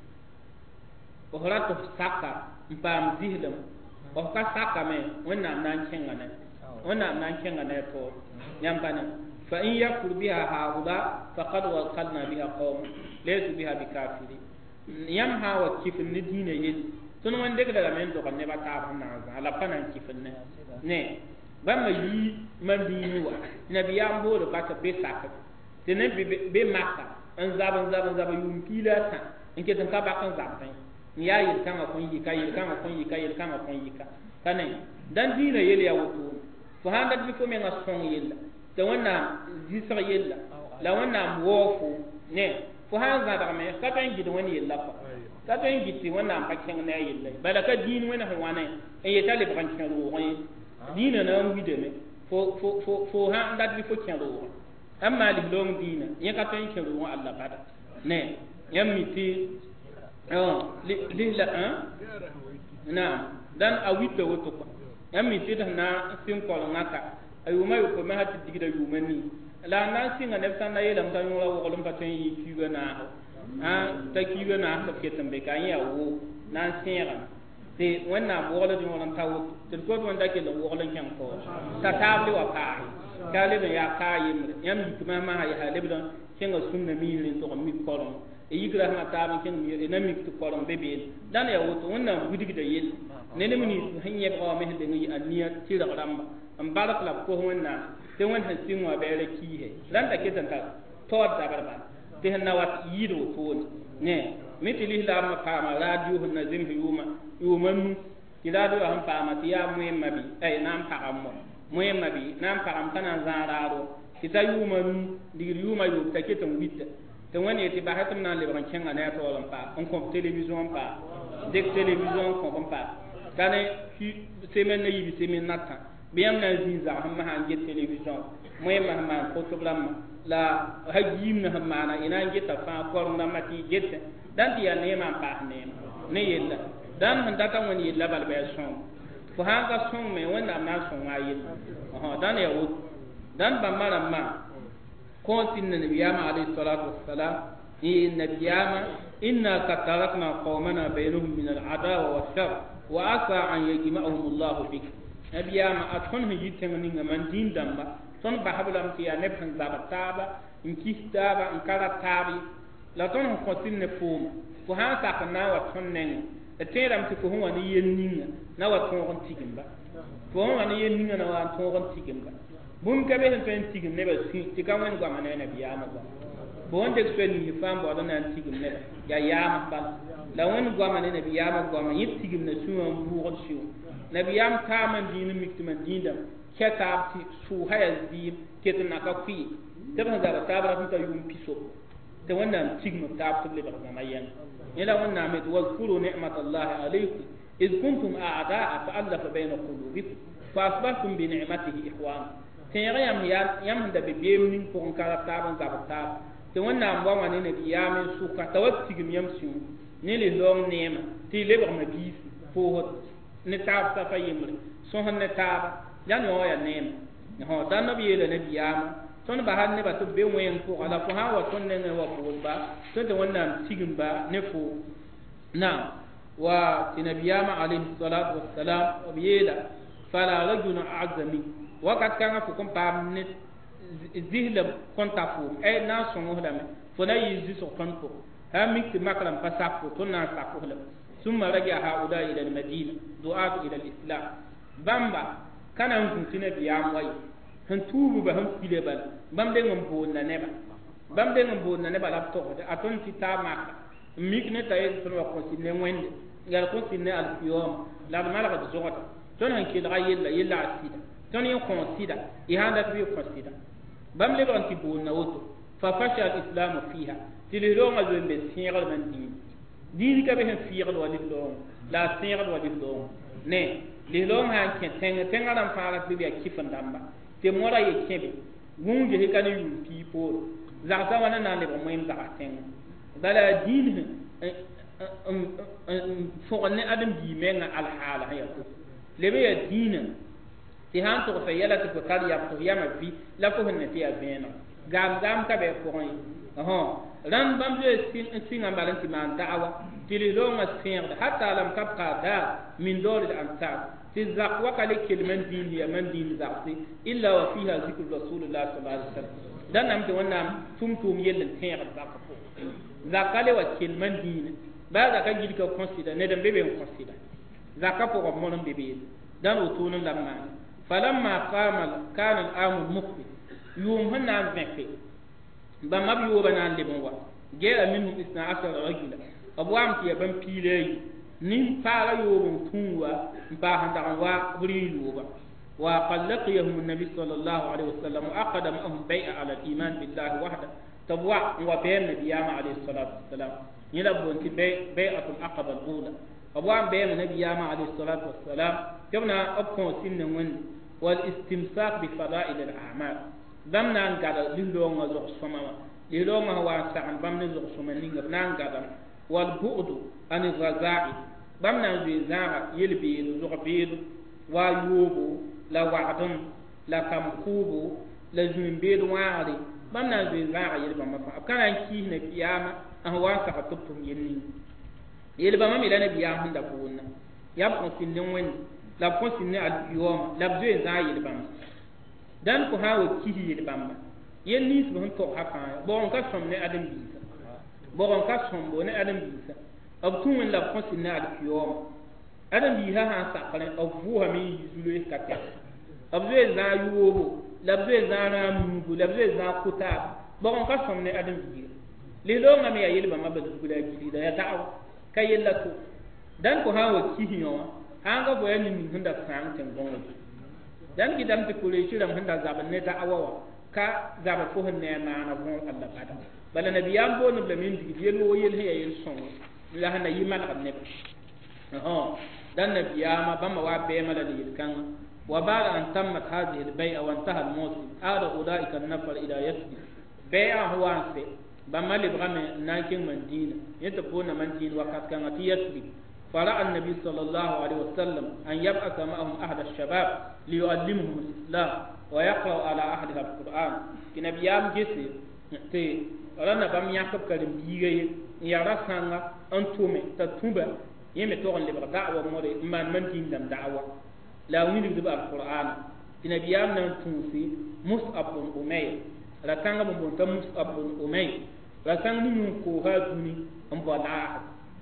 A: o horato sakka mpam zihlam o ka sakka me wannan nan kenga ne to yamba ne fa in yakfur biha haula faqad waqalna biha qawm laysu biha bikafiri yam ha wa kifin ni dina yel tun wanda daga men to kan ne ba ta ban na ala panan kifin ne ba ma yi man dini wa nabi ya mbo do ka ta be sakka te ne be makka an zaban yum pila ta in ke tan ka ba kan zaban ya yi kama kun yi kai kama kun yi kai kama kun yi ka kanai dan dina yel ya wuto fo handa bi fo men ason yel da wannan zisar yel la wannan wofo ne fo handa da me ka tan gidan wani yel la ka tan giti wannan pakken na yel bala ka din wani hawane e yeta le ban kan ro wani dina na ngi de me fo handa bi fo kan ro amma li long dina ya ka tan kan ro Allah bada ne yamiti lila na dan awita woto ko yammi tida na sin ko ngaka ayuma yo ko ma hatti digida yumani la na singa ne tan na yelam tan wala wo kolum paten yi kiga na ta kiga na ta ketan be kan ya wo na singa te wanna bo wala di wala tawo te ko wanda ke lo wala kan ko ta tabli wa ka kale be ya ka yim yammi kuma ma ya halibdan kinga sunna mi rin to mi kolon e yigra ma taam ken mi na mi to kolon bebe dan ya woto wannan gudigi da yel ne ne mini hanye ko me hande ngi aniya tira ramba am barak la ko wonna te won han sinwa be re ki he dan ta ketan ta to da barba te hanna wat yido to ne mitili la ma fama radio hunna zim yuman kidado han fama tiya muhimma bi ay nam pa ammo muhimma bi nam pa am kana zararo kita yuman digir yuma yu ta ketan witta te woni ti ba hatum nan le ban kenga na to lam pa on ko television pa dek television ko pa kane semen na yibi semen nata biyam na zinza hamma hange television moy ma ko toblam la hajim na hamma na ina ngeta fa ko na mati jette dan ti ya ne ma pa ne yella dan han data woni yella bal be son fo hanga son me wanda ma son ayi dan ya wut dan ba mara ma ko tin nabiyama alayhi salatu wassalam nabiyama inna katarakna qawmana bainahum min al-adawa wash-shar wa asa an yajma'ahum Allah bik nabiyama atun hijiten ni ngaman din damba ton ba hablam ti ya nebhan zabataba in kistaba in karatabi la ton ko tin ne fum fo ha ta kana wa ton nen eteram ti ko huwa ni yenninga na wa ton tigimba fo huwa ni yenninga na wa ton tigimba bum ka be hen tigim ne ba ti kan wen gwa manene nabiyama ba bon de speni fam bo dan an tigim ne ya yama bal la won gwa manene nabiyama gwa man yip tigim ne suwa buur shu nabiyam ta man din miktiman dindam keta ti su haya zi ketna ka fi te ban da ta ba ta yum piso te wannan tigma ta fulle ba na mayan ila wannan mai wazkuru ni'matallahi alaykum iz kuntum a'da'a fa'alafa bayna qulubikum fa asbahtum bi ni'matihi ikhwana tẽeg yãmb da be beem ning pʋgẽ ka taab n gab taab tɩ wẽnnaam wa wã ne nabiyaam n sʋka t'a wa tigim yãmb sũ ne lislaoong neemã tɩ y lebgma biis pʋʋsd ne taab safa yembre sõsd ne taaba yãnd yõ ya neema dãnb yeela nabiyaamã tõnd basal nebã tɩ b be wẽng pʋga la fo sã n wa tõnd nengẽ wa pʋʋsba tõnd tɩ wẽnnaam tigimba ne fo naam wa tɩ nabiyaamã alayhi salatu wassalam b yeela fala rajulun a'azza min wakat kanga fo kom pam ne zihlam kontafu ay na songo dame fo na yizi so konpo ha mikti makram pasapo to na sako lam summa raja haula ila al-madina du'at ila al-islam bamba kana kuntina biyam way han tubu ba han kile bal bam de ngam bo na neba bam de ngam bo na neba lap to de aton ti tamaka mikne tay to wa ko sinne wende ngal ko sinne al-yawm la malaka de zogata ton han kila yella asida ton yo consider i handa to yo consider bam le ban ti bon na woto fa fasha al-islam fiha tililo ma zo be singal man din ka be hen fiigal wa lilo la singal wa lilo ne lilo ha ken tenga ram fara bi ya kifan damba te mora ye kebe gunje he kan yu pipo za ta wana na le ba moyim za tenga dala din fo ne adam bi menga al hala ya ko lebe ya dina ti han to fa yala to kar ya to ya ma fi la ko ne ti avena gam ka be ko yi ran bam je sin ambalan ti man da'awa ti li lo ma sin hatta lam tabqa da min dawr al ansar ti zaqwa kale kelman din ya man din zaqti illa wa fiha zikr rasulullah sallallahu alaihi wasallam dan am to wannan tum yellen tin zaqfa zakale wa kelman din ba za ka gidi ka consider ne dan bebe consider zakapo ko monon bebe dan o tunun lamma falamma kana al-am al-muqbil yum hanna mekki bama bi yoba nan lebon wa gera minhum 12 rajula abu amti ya ban pilei nin fara yobon tunwa ba handa wa buri yoba wa qallaqiyahum an-nabi sallallahu alaihi wasallam aqada ma'ahum bai'a ala al-iman billahi wahda tabwa wa bayan nabiyama alaihi salatu wassalam yila bonti bai'atul aqaba al-ula abu am bayan nabiyama alaihi salatu wassalam كنا أبكون سن من والاستمساك بفضائل الأعمال دمنا نقدر للون زوج سما للون هو سعن بمن زوج سما نيجا نقدر والبعد عن الرزاق بمنا زيزارة يلبيد زغبيد ويوبو لا وعدم لا كمكوبو لا زمبيد وعري بمنا زيزارة يلبا مفا كان كيه نبياما أهو سعى تبتم ينين يلبا ما ميلا نبياما دفونا يبقى سن وين la fonsinne al-yawm la bzwe za yelbam dan ko hawo kihi yelbam yen nis bo to hafa bo on ka somne adam bisa bo on ka sombo ne adam bisa abtun wen la fonsinne al-yawm adam bi ha sa kale abu ha mi yuzule katta abzwe za yuwo la bzwe za na mubu la bzwe za kuta bo on ka somne adam bi le lo ngam ya yelbam ma bazugula gidi da ya ta'aw kayella to dan ko hawo kihi yo anga boya ni min hunda sang ten gongo dan gidam te kule shiram hunda zaban ne ta awawa ka zaba ko honne na na bon Allah bada bala nabiyam bo no blamin di yelo yel he yel son la hana yimal abne
B: dan nabiyama bama wa bema la yilkan wa ba'da an tammat hadhihi al-bay'a wa intaha al-mawsim ada ulaika an-nafar ila yasbi bay'a huwa anse bama librame nankin mandina yata pona mandina wakat kan atiyasbi فرأى النبي صلى الله عليه وسلم أن يبعث معهم أحد الشباب ليعلمهم الإسلام ويقرأ على أحدها القرآن كنبي يام جسي تي رنا بام يحكب كلم بيجي يرى سانغا أنتومي تتوبة يمي تورن لبر دعوة موري من دين دم دعوة لا وين يبدأ القرآن كنبي يام نتونسي مصعب بن أمير رتانغا بن مصعب بن أمير رتانغا من كوها دوني أمبالاه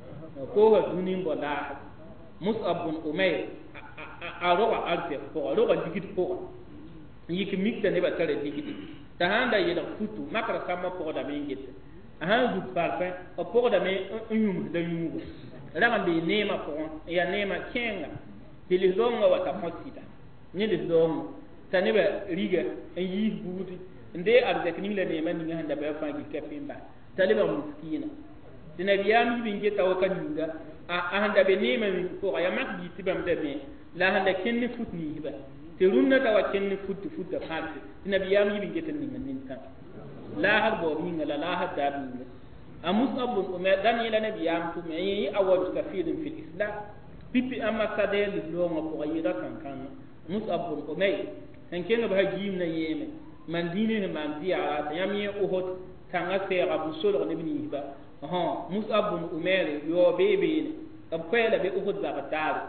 B: ko ha dunin bola Mus'ab bin Umayr aroga arfe ko aroga digit ko yiki mikta ne ba tare digit ta handa yela futu makara sama ko da men git han du parfait o ko da me yum da yum rama be nema ko ya nema kenga dili zonga wata mosida ni de zong tani ba riga yi budi nde arzek ni la nema ni handa ba fa gi kafimba taliba muskina tinabiyam bin geta wa kaninga a handa be nema min ko ya mak bi tibam da be la handa kenni futni hiba te runna ta wa kenni futti falti tinabiyam bin geta ni min kan la har bo min la har da bin a mus'ab bin umar dan ila nabiyam tu me yi awal kafidin fil islam pipi amma sadel lo ngo ko yida kan mus'ab bin umar en kenga ba jim na yeme man dine man diara yam ye uhud tanga se rabu solo ne bin hiba Mus'ab bin Umair yo bebe ab kwela be uhud ba batar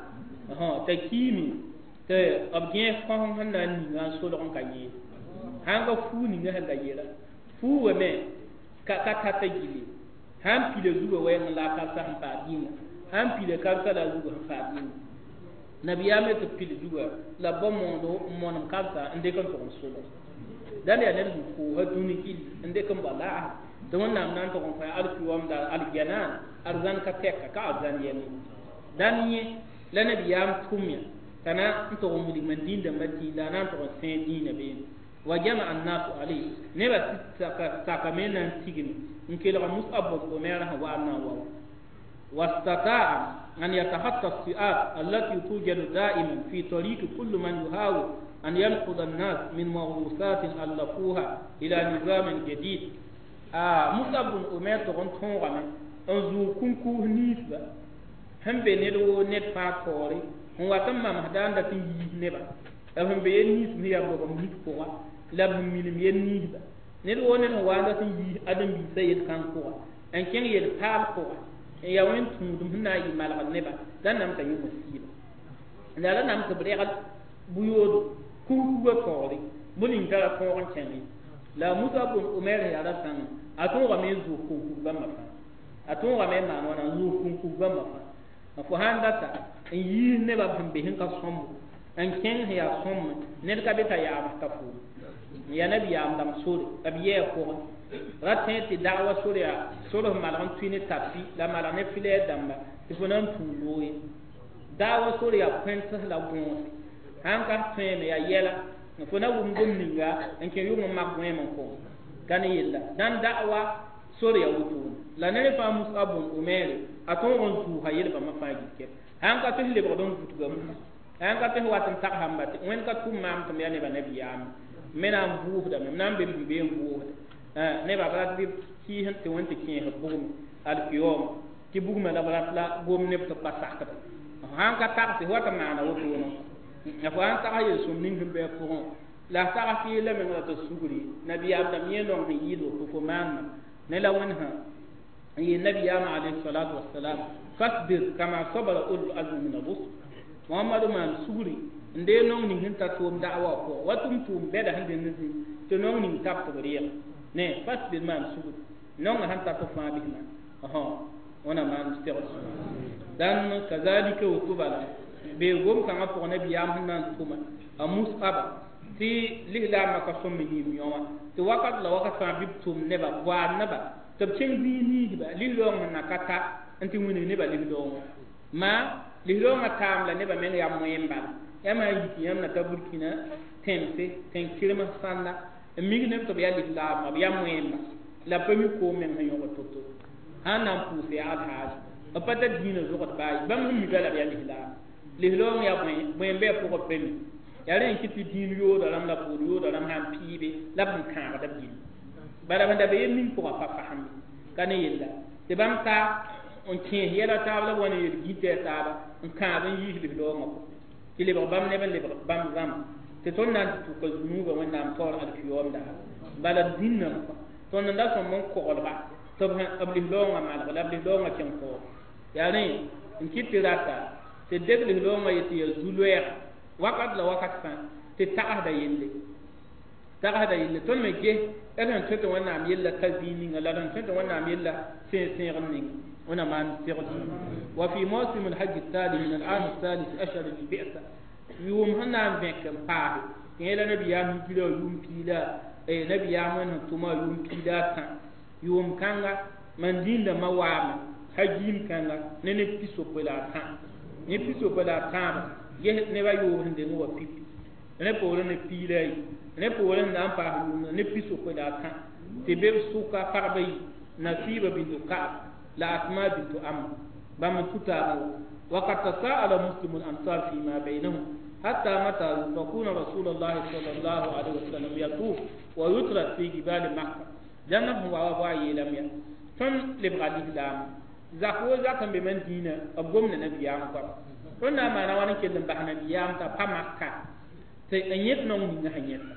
B: takimi te ab gen fon hanan ni ngan so don kayi hanga fu ni nga hanga yela fu we me ka ta gili han pile zuwa we la ka sa pa dinga han pile ka sa la zuwa fa dinga nabiyame to pile zuwa la bomondo monam ka sa inde kan to so dan ya ne fu ha duni ki inde kan bala da wannan nan to kon fa alfi wam da aljanan arzan ka tekka ka arzan yemi dan yi la nabiyam kumya kana to mu di mandin da mati da nan to sen dina be wa jama an-nas alayhi ne ba saka menan tigin in ke la mus'ab ko mera wa anna wa wastata'a an yatahatta as-si'at allati tujadu da'iman fi tariq kulli man yuhawi an yanqud an-nas min mawrusatin allafuha ila nizamin jadid Mus'ab bin Umair to gon tonga me anzu kunku nisba hambe ne do net fa kore on watam ma mahdan da tin ne ba hambe yen nis ni ya bo mi ko wa lab milim yen nisba ne do wonen wanda tin yi adam bi sayid kan ko en ken yel tal ko ya wen tun dum na yi malaka ne ba dan nam ta yi musiba la nam ta bre gal buyodo kunku go kore bulin kala ko on chani la Mus'ab bin Umair ya rasan atun ga men zu ku ba mafa atun ga men ma wana zu ku ba mafa afo handa ta yi ne ba bin bihin ka som an ken ya som ne ka beta ya ta fu ya nabi ya am sura abiye ko ratin ti da'wa sura malan twini tapi la malan ne file damba tifonan tuloye da'wa sura ya kwenta la gon han ka tsene ya yela fona wum gomninga en ke yuma makwe man ko kan yilla dan da'wa sore ya wutu la ne fa Mus'ab bin Umair aton on tu hayir ba mafaji ke han ka to le bodon futu gam han ka to watan tak hambati wen ka tum mam to ne ba nabi am menam buuf da menam be be buuf ne ba ba bi ki han te won te ki ha bugum al qiyam ki bugum la ba la gom ne to pasaka han ka tak te wata mana wutu no ya fa an ta ayi sum ning be ko la ta fi la men ta suguri nabi adam yeno ni yido ko man ne la wanha yi nabi ya alayhi salatu wassalam fasbir kama sabara ul azm min ar-rusul muhammadu man suguri nde non ni hinta to da'wa ko watum tum be da hande nisi to non ni tap to riya ne fasbir man suguri non hanta to fa bihna wana man stirs dan kazalika utubala be gom kan apo nabi am hanan tuma a Mus'ab ti lihla maka sommi ni yoma to wakat la wakat fa bibtum ne ba wa na ba to cin bi ni ba lilo na kata anti muni ne ba lilo ma lilo ma tam la ne ba men ya moyemba ya ma yi yam na taburkina temse ten kirma sanda mi ne to ya lilla ma ya moyemba la pemi ko men ha yo to hanan pu se al haaj apata dina zo ko bay bam mi bala ya lilla lihlong ya bõe be pʋgã pemi ya rẽ kɩ tɩ dĩin yooda rãmb la pʋʋd yooda rãmb sãn piibe la b n kãagda b yĩn bala bãmb da be yel ning pʋgã pa fasembe ka ne yella tɩ bãmb ta n kẽes yɛla taab la wa ne yel gĩ tɛɛ taaba n kãab n yiis lislongã tɩ lebg bãmb neb n lebg bãmb zãmb tɩ tõnd na n tɩ tʋka zunuubã wẽnnaam taoor alkiyoom daa bala dĩnnã tõnd n da sõm n koglba tɩ b lislongã malg la b lislongã kẽng toor yaa rẽ n kɩt tɩ rata tɩ deg lislongã yetɩ ya zu-loɛɛga wakat la wakat fãa tɩ tagsda yelle tõnd me ges d sẽn tõe tɩ wẽnnaam yella ka zĩig ninga la sẽn tõe tɩ wẽnnaam yella sẽeg ninga wẽna maan segd wa fi mawsim alhaji التالي من العام الثالث أشهر للبعثة يوم هنا بكم پاره يلا نبيام هجرة يوم كيلا نبيام من ثم يوم كيلا كان يوم كانغا من دين ما وام حجيم كانغا ننبيسو بلا كان نبيسو بلا كان يه نبا يوم هندي نو بيبي نبورن نبيلا نبورن نامبا يوم نبيسو بلا كان تبيب سوكا فربي نصيب بنت كعب لا أسماء بنت أمر بام تتابع وقد تساءل مسلم الأنصار فيما بينهم حتى متى تكون رسول الله صلى الله عليه وسلم يطوف ويترك في جبال مكة جنب هو وفاي لم يكن ثم لبغى الإسلام زكو زكم بمن دينا أبومنا نبيام قب قلنا ما نوانا كلم بحنا نبيام تا مكة تأنيت نوم نينا هنيتا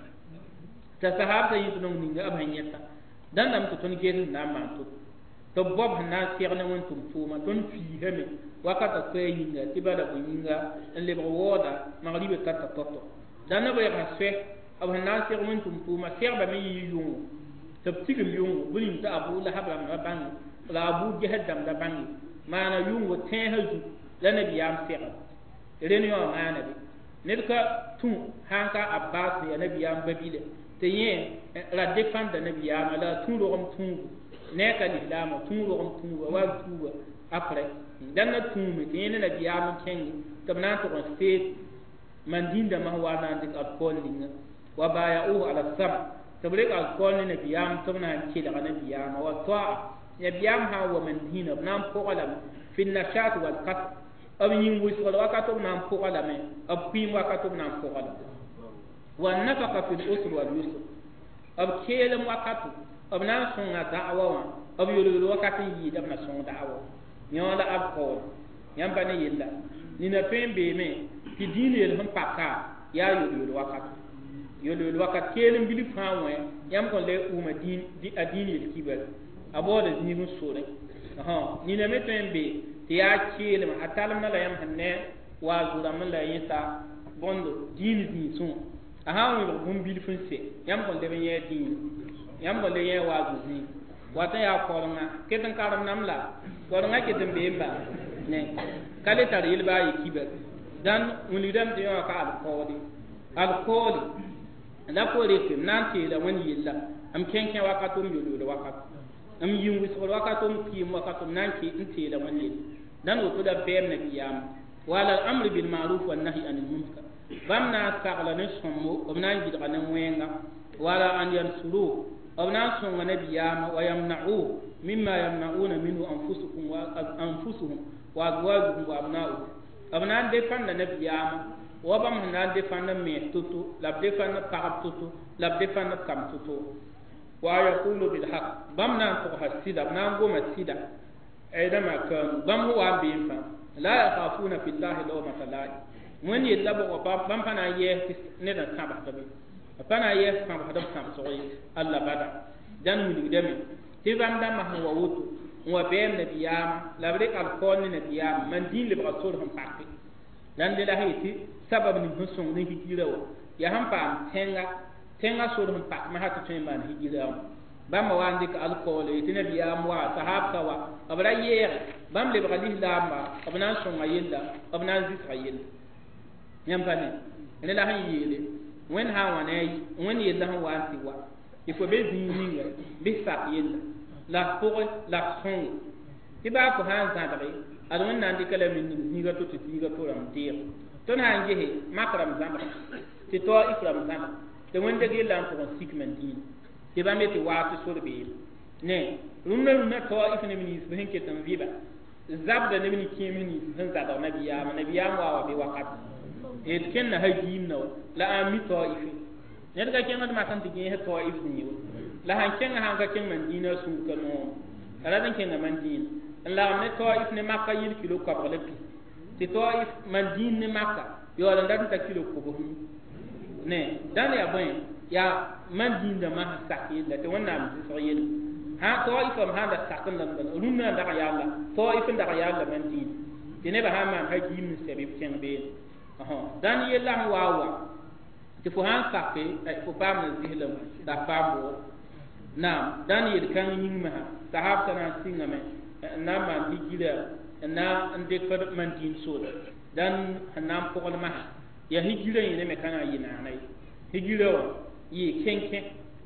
B: تسحاب تأنيت نوم نينا أب هنيتا دان دم تتونكيل نام مانتو تبوب هنا سيرنا وانتم توما تون فيهم wakata kwe yinga tibada ko yinga en le woda magribe kata toto dana ba ya swe ab hana sir mun tum tuma sir ba mi yungu tabtigim yungu bulin ta abu la habra ma bang la abu jahannam da bang mana yungu ten haju la nabi yam sir reni yo mana bi ne ka tun hanka abbas ya nabi yam babile te yen la defend da nabi yam la tun ro tun ne ka l'islam tun ro tun wa tuwa après dan na tũume tɩ yẽnd la biyaam n kẽnge tɩ b na n tʋg n seed man dĩnda mas wa na n dɩk alkool ninga wa baaya'uhu ala sam tɩ b rek alkool ne nabiyaam tɩ b na n kelga nabiyaamã wa toa nabiyaam sã n wa man dĩinã b na n pʋga lame fi nashat walkasr b yĩng wɩsgl wakat b na n pʋga lame b pɩɩm wakat b na n pʋga lame wa nafaka fi lusr walyusr b keelem wakato b na n sõnga da'awa wã b yolgl wakat n yɩɩda b na sõng da'awa yõ la alkool yãmba ne yella nina tõe n beeme tɩ dĩin yel sẽn paka yaa yol wakat keelem bilf fãa wẽ yãmb kõn le uuma a dĩin yel kibar a baooda zĩig n sore nina me tõe n be tɩ yaa keelem a talemda la yãmb sẽn ne waa zʋrame la yẽsa bõnd dĩin zĩisẽ a sã n wẽbg bũmb bilf n se yãmb kõn leb n yẽ dĩin yãmb kõn le yẽ waazu zĩig wata ya korenga ket n karem nam la korenga ket n beem ba ne ka le tar yel baa ye kibar dan wilgdame tɩ yõ ka alkooli la po reke m na n teela wẽnd yella m kẽ wakat m yol wakat m yĩn wɩsgr wakat m kɩɩm wakat m na n teela wẽnd yell dan woto la bɛɛm nabiyaam wala al amr bil ma'ruf wan nahy anil munkar bãmb na n sagla ne sõmbo b na n yɩdga ne wẽnga wala an yansuru b na n sõnga nabiyaamã wa yamna'uhu mimma yamna'una minhu anfusuhum wa azwajuhum wa abna'uhum b na n defãnda nabiyaamã wa bãmb sẽn na n defãnd n mees to-to la b defãnd pagb to-to la b defãnd kam to-to wa yaqulu bilhaq bãmb na n tʋgsa sɩda b na n goma sɩda aydama kanu bãmb wa n beem fãa la yakhafuna fillahi lawmata laa'im wẽnd yella bʋgɔ bãmb pa na n yɛɛs tɩ ned n kãbsda be pa na n yɛɛs kãbsd b kãbsg ye alla bada dãn wilgdame tɩ bãmb dãmbã sẽn wa woto n wa bɛɛm nabiyaamã la b rek alkool ne nabiyaamã man dĩin lebga sor sẽn pake dãn de la sẽn yetɩ sabab ning sẽn sõng ne hijira wa yaa sẽn paam tẽngã sor sẽn pak masã tɩ tõe n maan hijira wã bãmba wa n dɩk alkool yetɩ nabiyaam wa sahabka wa b ra yɛɛge bãmb lebga lislaamba b na n sõnga yella b na n zɩsga yella yãmb pa ne ne la sẽn yeele wẽnd sã n wa ne wẽnd yella sẽn wa n tɩ wa y fo be zĩig ninga bɩ sak yella la pʋgẽ la sõnge tɩ baa fo sã n zãdge ad wẽnd na n dɩka la min ning zĩiga to tɩ zĩiga to rãmb deeg tõnd sã n gese mak rãmb zãmb tɩ taif rãmb zãmb tɩ wẽnd deg yella n tʋg n sik man dĩin tɩ bãmb ye tɩ waa tɩ sor beele ne rũndã taif ne min yis b sẽn ket n vɩba zabda ne ni kimini sun zada nabiyam wa bi waqt et ken na hajim no la ami ta'ifi ne daga ken ma kan tigi he ta'if ni la han ken han ga ken man dina su kano ala dan ken man din la ne ta'if ne makka yil kilo ko ba lepi ti ta'if man din ne makka yo la dan ta kilo ko bo ne dan ya boy ya man din da ma sakki da te wannan so yel ha ta'if am hada sakkan dan runna da ya Allah ta'if da ya Allah man din ne ba ha man hajim sabib ken be dan yella wawa ti fo han sakke ay fo pam na zihlam da pambo na dan yel kan yimma sahab kana singa me na ma hijira na ande ko man din so dan hanam ko ma ya hijira yene me kana yina nai hijira yi kenken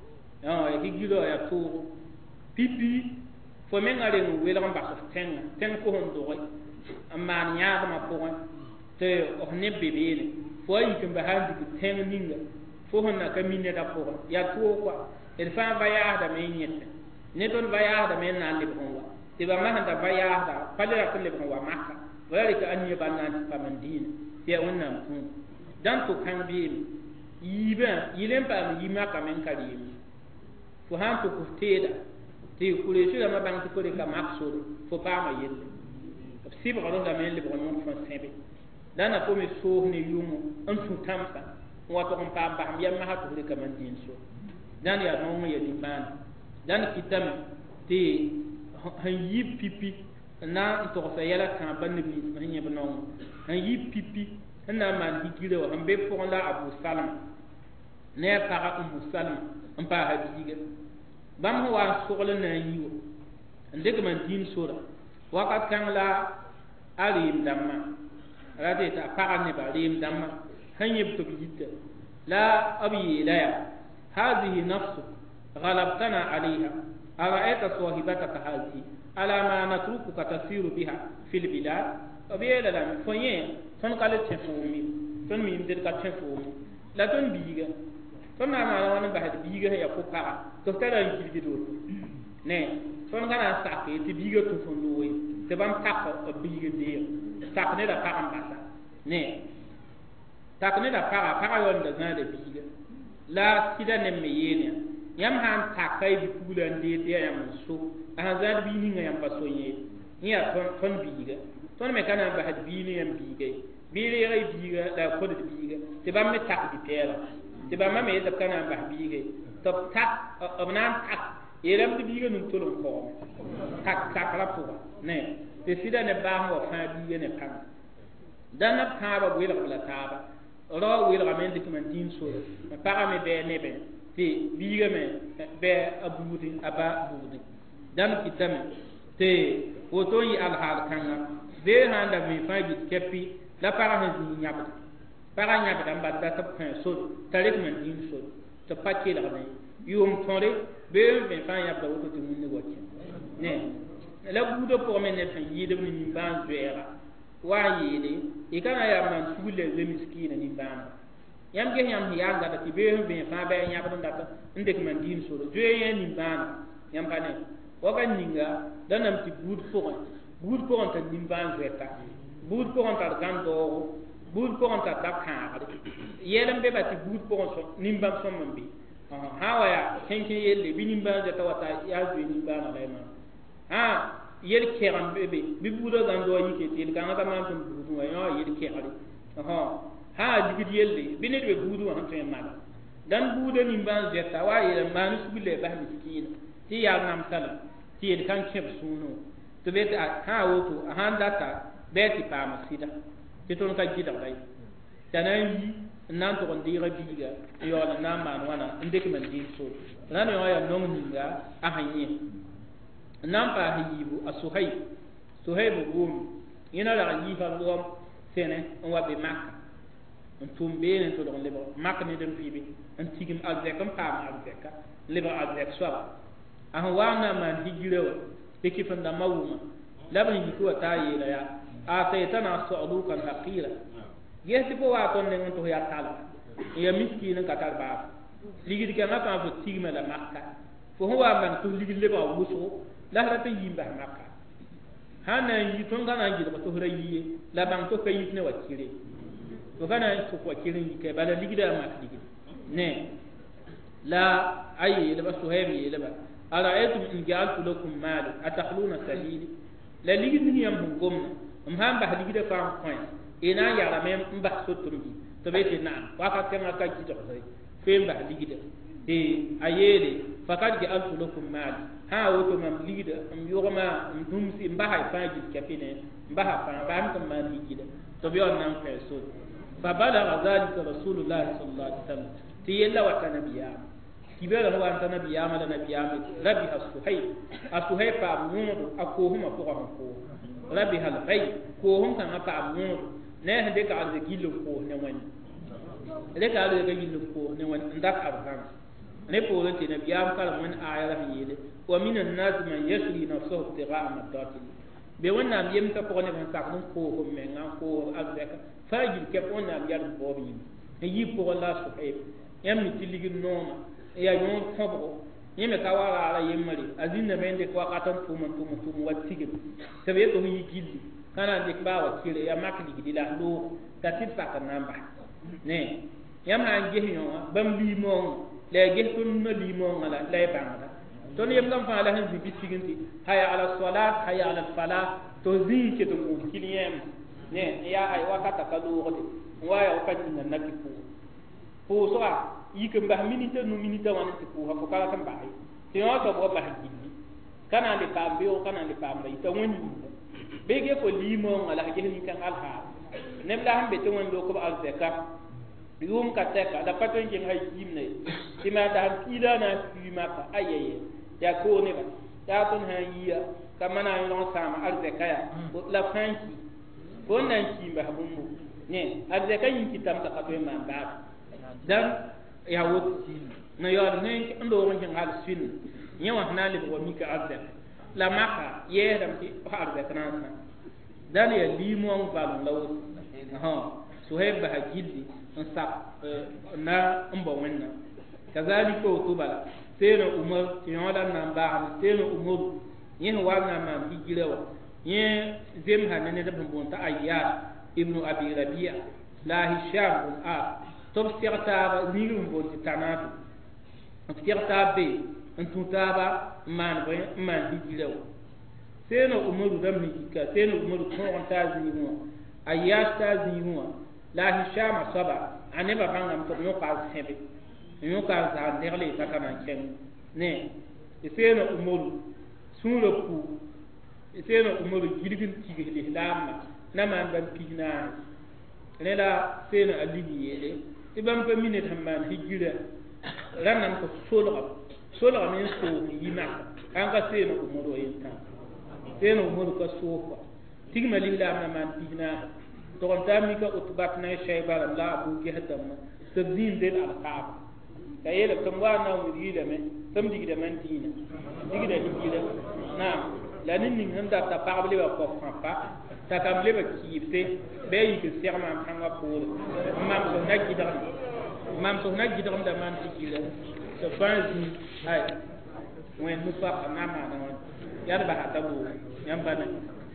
B: ya hijira ya to pipi fo men ngare no wela ba so ten ko hon do amma nya ma ko te o ne bebele fo yi kan ba handi ten ninga fo honna ka minne da fo ya to kwa el fa ba ya da me nyette ne don ba ya da me na le bonwa te ba ma handa ba ya da pale ra kulle bonwa makka wala ka anni ba na ta mandina te wannan kun dan to kan bi yiba yilen pa mi yima ka men karim fo han to ko teda te kule shi da ma ban to ko ka makso fo pa ma yelle sibra da men le bonwa fo sebe dana ko mi so ne yumu an su tamsa wato on pa ba mi yamma ha to le kaman din so dan ya no ya di ban dan kitam te han yi pipi na to fa yala kan ban ni bi hanya banon han yi pipi na man hikire wa ambe fo la abu salam ne para salam an pa hadiga bam ho wa so le na yiwo ande man din so da wakat kan la alim damma rade ta paga ne ba rim damma hanyib to bijitta la abi la ya hadhihi nafsu ghalabtana alaiha ara'aita sahibaka hadhihi ala ma natrukuka tasiru biha fil bilad abiyela la fonye ton kale tefumi ton mi ndir ka tefumi la ton biga ton na ma wana ba biga ya ko para to tara ngirgi do ne ton kana sakke ti biga to fondo we te bam takko biga de takne da param basa ne takne da para yon da na da biga la sida ne me yene yam han takai bi kulan de te yam so an zad bi ni ngam pasoye ya ton biga ton me kana ba had bi ni yam biga bi le ray biga da ko da biga te bam me tak bi pera te bam me da kana ba biga to tak obnan tak yelam de biga nun tolon ko tak la po ne te sida ne ba ho fa biga ne pan dan na taaba wela la taaba ro wela men de man din so para me be ne be te biga me be abudi aba budi dan kitame te woto yi al hal kanga de handa me fa bi kepi la para me ni nyaba para nyaba dan ba da ta so tare man din so to pakke la me yum tore be fa nyaba woto te mun ne wote ne la budo pour me ne fa yi de ni ban zuera wa yele e kana ya man sule le miskina ni ban yam ge yam hiya ga da tibe be fa ba nya ba ndata inde ko man din so do ye ni ban yam bane wa ga ninga danam ti bud ko ta ni ban zeta bud ko ta gan do bud ko ta ta ka yelam be ba ti bud ko so ni ban so man bi ha wa ya kenke yelle bi ni ban zeta wata ya zo ni ban ala ma ha yel keram bebe bi budo gando yike til kan ka man tum budu wa yo yel kerali ha digid yelle bi ne be budu han to mala dan budo ni ban zeta wa yel man subile ba miskin ti ya nam sala ti yel kan keb suno to be ta ha woto han data be ti pa masida ti ton ka gida dai tanan yi nan to on dira biga yo na man wana ndek man di so nan yo ya non ninga a hanye nan pa hibu asuhayb gum ina la yi fa gum sene on wa be makka on tumbe ne to don lebo makka ne dem fibi on tigim alzekam pa alzeka lebo alzek so a wana man hijrewa yake fanda mawuma laban yi ko ta yi la ya a sai tana su'alukan haqira yesi ko wa ton ne to ya tala ya miskinin ka tarba ligidi kan aka fo tigma la makka fo huwa man to ligidi leba wuso la ta yimba makka hana yi ton kana yi da to rayi la bang to kai ne wakire to kana to wakire yi kai bala ligida ma ligida ne la ayi da ba suhaybi da ba ara'aytum in ja'altu lakum mal atakhluna sabili la ligidi yam hungum ham ba ligida fa point ina ya la mem mba sotumbi to be na wa ka tenga ka ki to sai fe mba ligida ayede fakad ja'altu lakum mal ha woto mam ligida yogma dumsi mba hay faji kapine mba ha fa bam kam mal ligida to be on nan fe so fa bala zalika rasulullah sallallahu alaihi wasallam ti yalla wa tanabiya kibela wa tanabiya mala nabiya rabbi as-suhayb fa mudu akohuma ko ko rabbi hal bay ko hum kan fa mudu ne hande ka arde gillo ko ne wani le ka arde gillo ko ne wani ndak arham ne pole ti nabiya kala man ayara yele wa minan nas man yashri nafsuhu ibtigha'a mardatil be wannan yem ta ko ne ban sa ko men ko azaka fajil ke on na yar bobi ne yi ko la suhayb yam mi tiligin noma ya yon fobo yeme ka wala ala yemmari azinna bende ko qatan tumun wattige tabe to yi gilli kana de ba wa kire ya makli gidila do tatit fa kan namba ne yam han jehnyo bam limon la gehtun no limon ala lay bangada to ne yam kam fa ala han bi tiginti haya ala salat haya ala falah to zi ke to ko kiliyem ne ya ay wakata ka do gote waya o fajin na nakifu po so yike mbah minita no minita wan ti ko ko kala kan baay ti yo to bo bah gilli kana de kambe o kana de kambe ita woni bege ko limo ngala je ni kan alha nem la hambe to won do ko al zaka yum ka teka da paton je hay yimne ti ma da kila na fi maka ayeye ya ko ne ba ta ton hayiya kamana yo sama al zaka ya ko la fanki ko nan ki mbah bummu ne al zaka yin kitam ta ka to ma ba dan ya wot na yo ne ndo won jang hal sin nyawa na le wa mika azza la maka ye dam ti arza kana dan ya limon ba law ha suhayb ba gilli on sa na umba wenna kazalika utubala tena umar ti yoda na ba tena umar yin wa na ma hijirewa yin zem hanene da bambon ta ayya ibnu abi rabi'a la hisham al top sirta nigum bon tanatu sirta be ntutaba man hijirewa tena umar da mika tena umar ko on ta zinu ayya ta zinu la hisham saba aneba bangam to no ka sebe no ka za nerle ta kana ken ne isena umoru sunro ku isena umoru girgin tigele lama na man ban pigna ne la sena alibi yele ibam pa minute hamman hijira ranan ko solga men so yima an ka sena umoru yenta sena umoru ka sofa tigma lilla man pigna to on tamika utbat na shaybar la abu kihatam tabdin del alqab kayela kamwa na murida me tam digida man tina digida digida na la nin handa ta pable ba ko fa ta kamle ba kifte be yi ke serma hanga pour mam so na gidam da man tikila to fanzi hay wen mu fa na ma na yar ba hatabu yamba na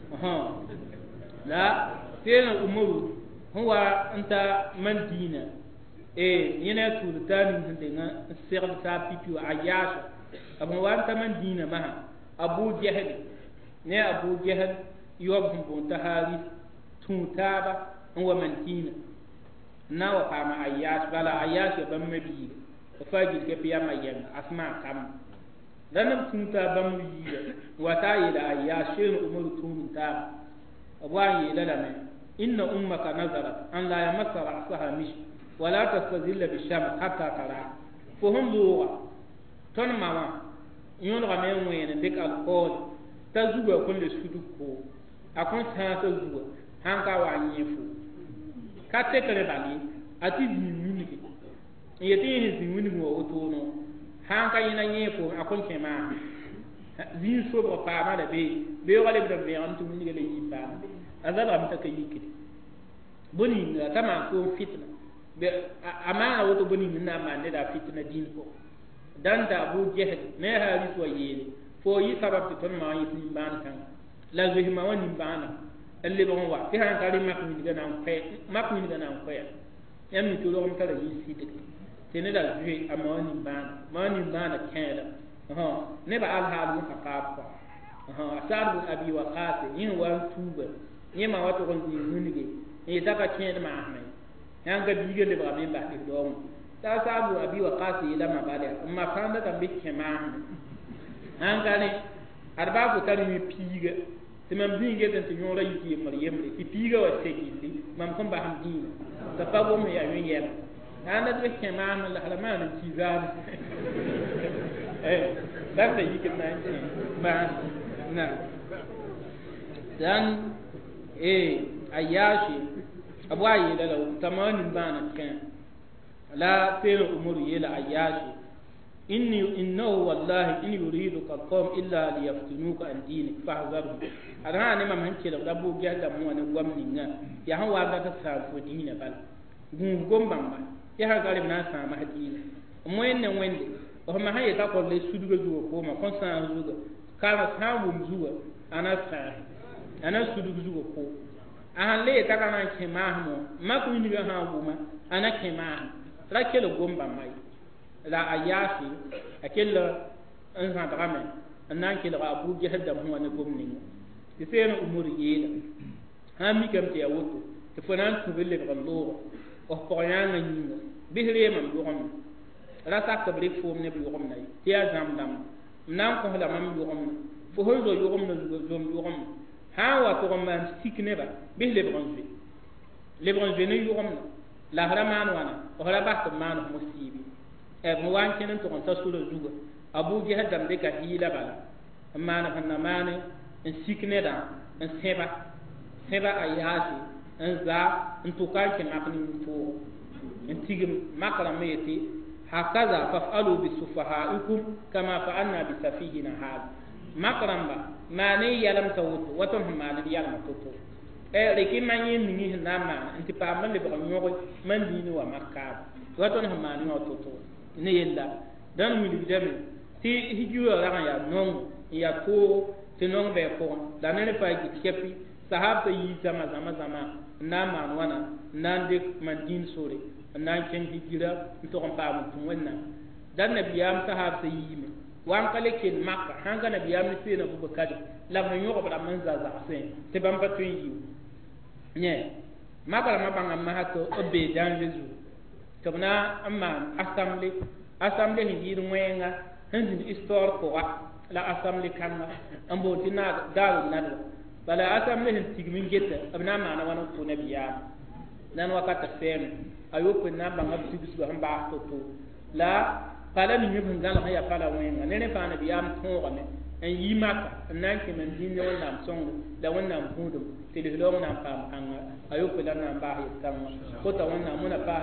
B: la tena umaru huwa anta man dina yana sultani hindinga sirr sa pipi ayasha abu wa anta man dina ma abu jahal ne abu jahal yob hum tahari tutaba huwa man dina na wa kama ayash bala ayash ban mabi faji ke biya mayan asma kam dan tutaba ban yi wa ta ila ayash umaru tunta abu ayi lalame إن أمك نظرت أن لا يمس رأسها مش ولا تستزل بالشمس حتى ترى فهم لغة تنمى ينغى من وين ديك القول تزوى كل سدوكو أكون سنة تزوى هنكا وعنيفو كاتك ربالي أتي زمينك يتيه زمينك وأتونو هنكا ينيفو أكون كما زين صبر فاما لبي بيغالب ربي أنتم منك ليبان azaba mtaka yikiti boni kama ko fitna be amana woto boni na ma ne da fitna din ko dan da bu jehd ne haris wa yele fo yi sabab ton ma yi tin ban kan la zuhma wani bana اللي بغوا في هان قال ما كنت غنا ما كنت غنا كويا يم تو لو متى يي سيد تني دا زوي اماني بان كان ها نبا الحال مفقاب ها سعد بن ابي وقاص ين وان توبه يما واتو كون دي نونيغي اي داكا كين ما احمد يان غا بيغي لي با بين با دي دوم تا سعد بن ابي وقاص يلا ما بالي اما كان دا بي كما هان قال اربا كو تاني بيغي ti mam dinge tan ti nyora yiti mar yemre ti piga wa tekili mam kan ba ham din ta pa bo me ya yin yem ana de ke ma ma la hala ma ni ti zan da ta yi kin nan ma na dan ayashi abu ayi da tamani bana kan la fi umur yela ayashi إنه والله إن يريدك القوم إلا ليفتنوك عن دينك فاحذرهم أنا ما مهنك لو دبوا جهل مو أنا قومنا يا هو هذا كسر دينه بل قوم بامبا يا هذا قال الناس ما هدينا وين وهم هاي تقول لي سودو جوا كوما كونسان زوجا كان سامو زوجا أنا سودو جوا كو أنا ليه تكلم كماهمو ما كوني بهاهما أنا كماه لا كيلو قوم بامبا la ayashi akilla an ha tagame annan kila abu jahal da mu wani gomni ti sai na umuri yela ha mi kam ti awoto ti fanan tu bille ga lo o ko yanga nyinga bihre mam do gom ra sa ka brik fo ne bi gom nay ti ya zam dam nan ko la mam do gom fo ho do yo gom na do gom ha wa to gom man sikne ba bihle bronze le bronze ne yo gom la haraman wana o hara ba ta man musibi mo wan kenen to ta sura zuga abu jihad dam de ka hila bala amma na hanna mane en sikne da en seba ayati en za en to kan ke makni to en tigim makara meti hakaza fafalu bisufahaikum kama fa'alna bisafihina hal makaramba mane yalam tawut wato mane yalam to reki manyi ni na ma nti pa man le ba nyogo man dini wa makka wato mane no to ne yella dan mi digdame ti hijuwa la ya non ya ko ti non be ko da ne fa ki kepi sahaba yi zama na man wana nan de man din sore nan ken hijira to kon pa mun wannan dan nabiyam sahaba yi me wan kale ken makka hanga nabiyam ni sena bu bakari la man yo ko da man za sen te bam pa tun yi nye makala mabanga mahato obe dan jesu tobna amma assemblée hindir mwenga hindir histoire ko la assemblée kanna ambo dina dalu nadu bala assemblée hindig min getta abna mana wana ko nabiya nan wakata fen ayo ko na banga tigus ba hamba to la pala ni nyubun gala ya pala mwenga nene pa nabiya to ngame en yimaka nan ke man dinne wala songo da wannan hudum tele lo na pam anga ayo ko dan nan ba hi tam ko ta wannan muna pa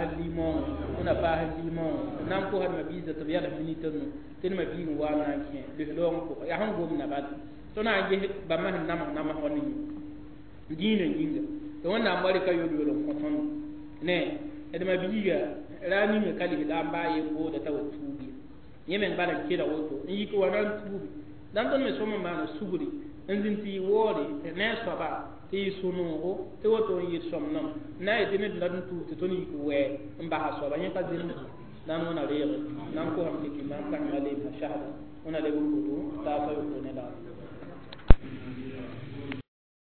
B: halli mo nan ko har mabiza to yalla minitun tin ma bi wa na ke de lo ko ya han gom na ba to na je ba man nama woni dina jinga to wannan bari ka yodo lo ko ton ne edema biga rani me kali da ba ye ko da tawtubi yemen bala kira woto yi ko wannan tubi dan don me soma mana suguri ndin ti wori ne soba ti sunugo ti woto yi somnam na e dine dan tu ti toni ko we mba ha soba yen ka din dan wona reere nan ko hamti ki man kan male ma shahada wona le wudu ta fa ko ne da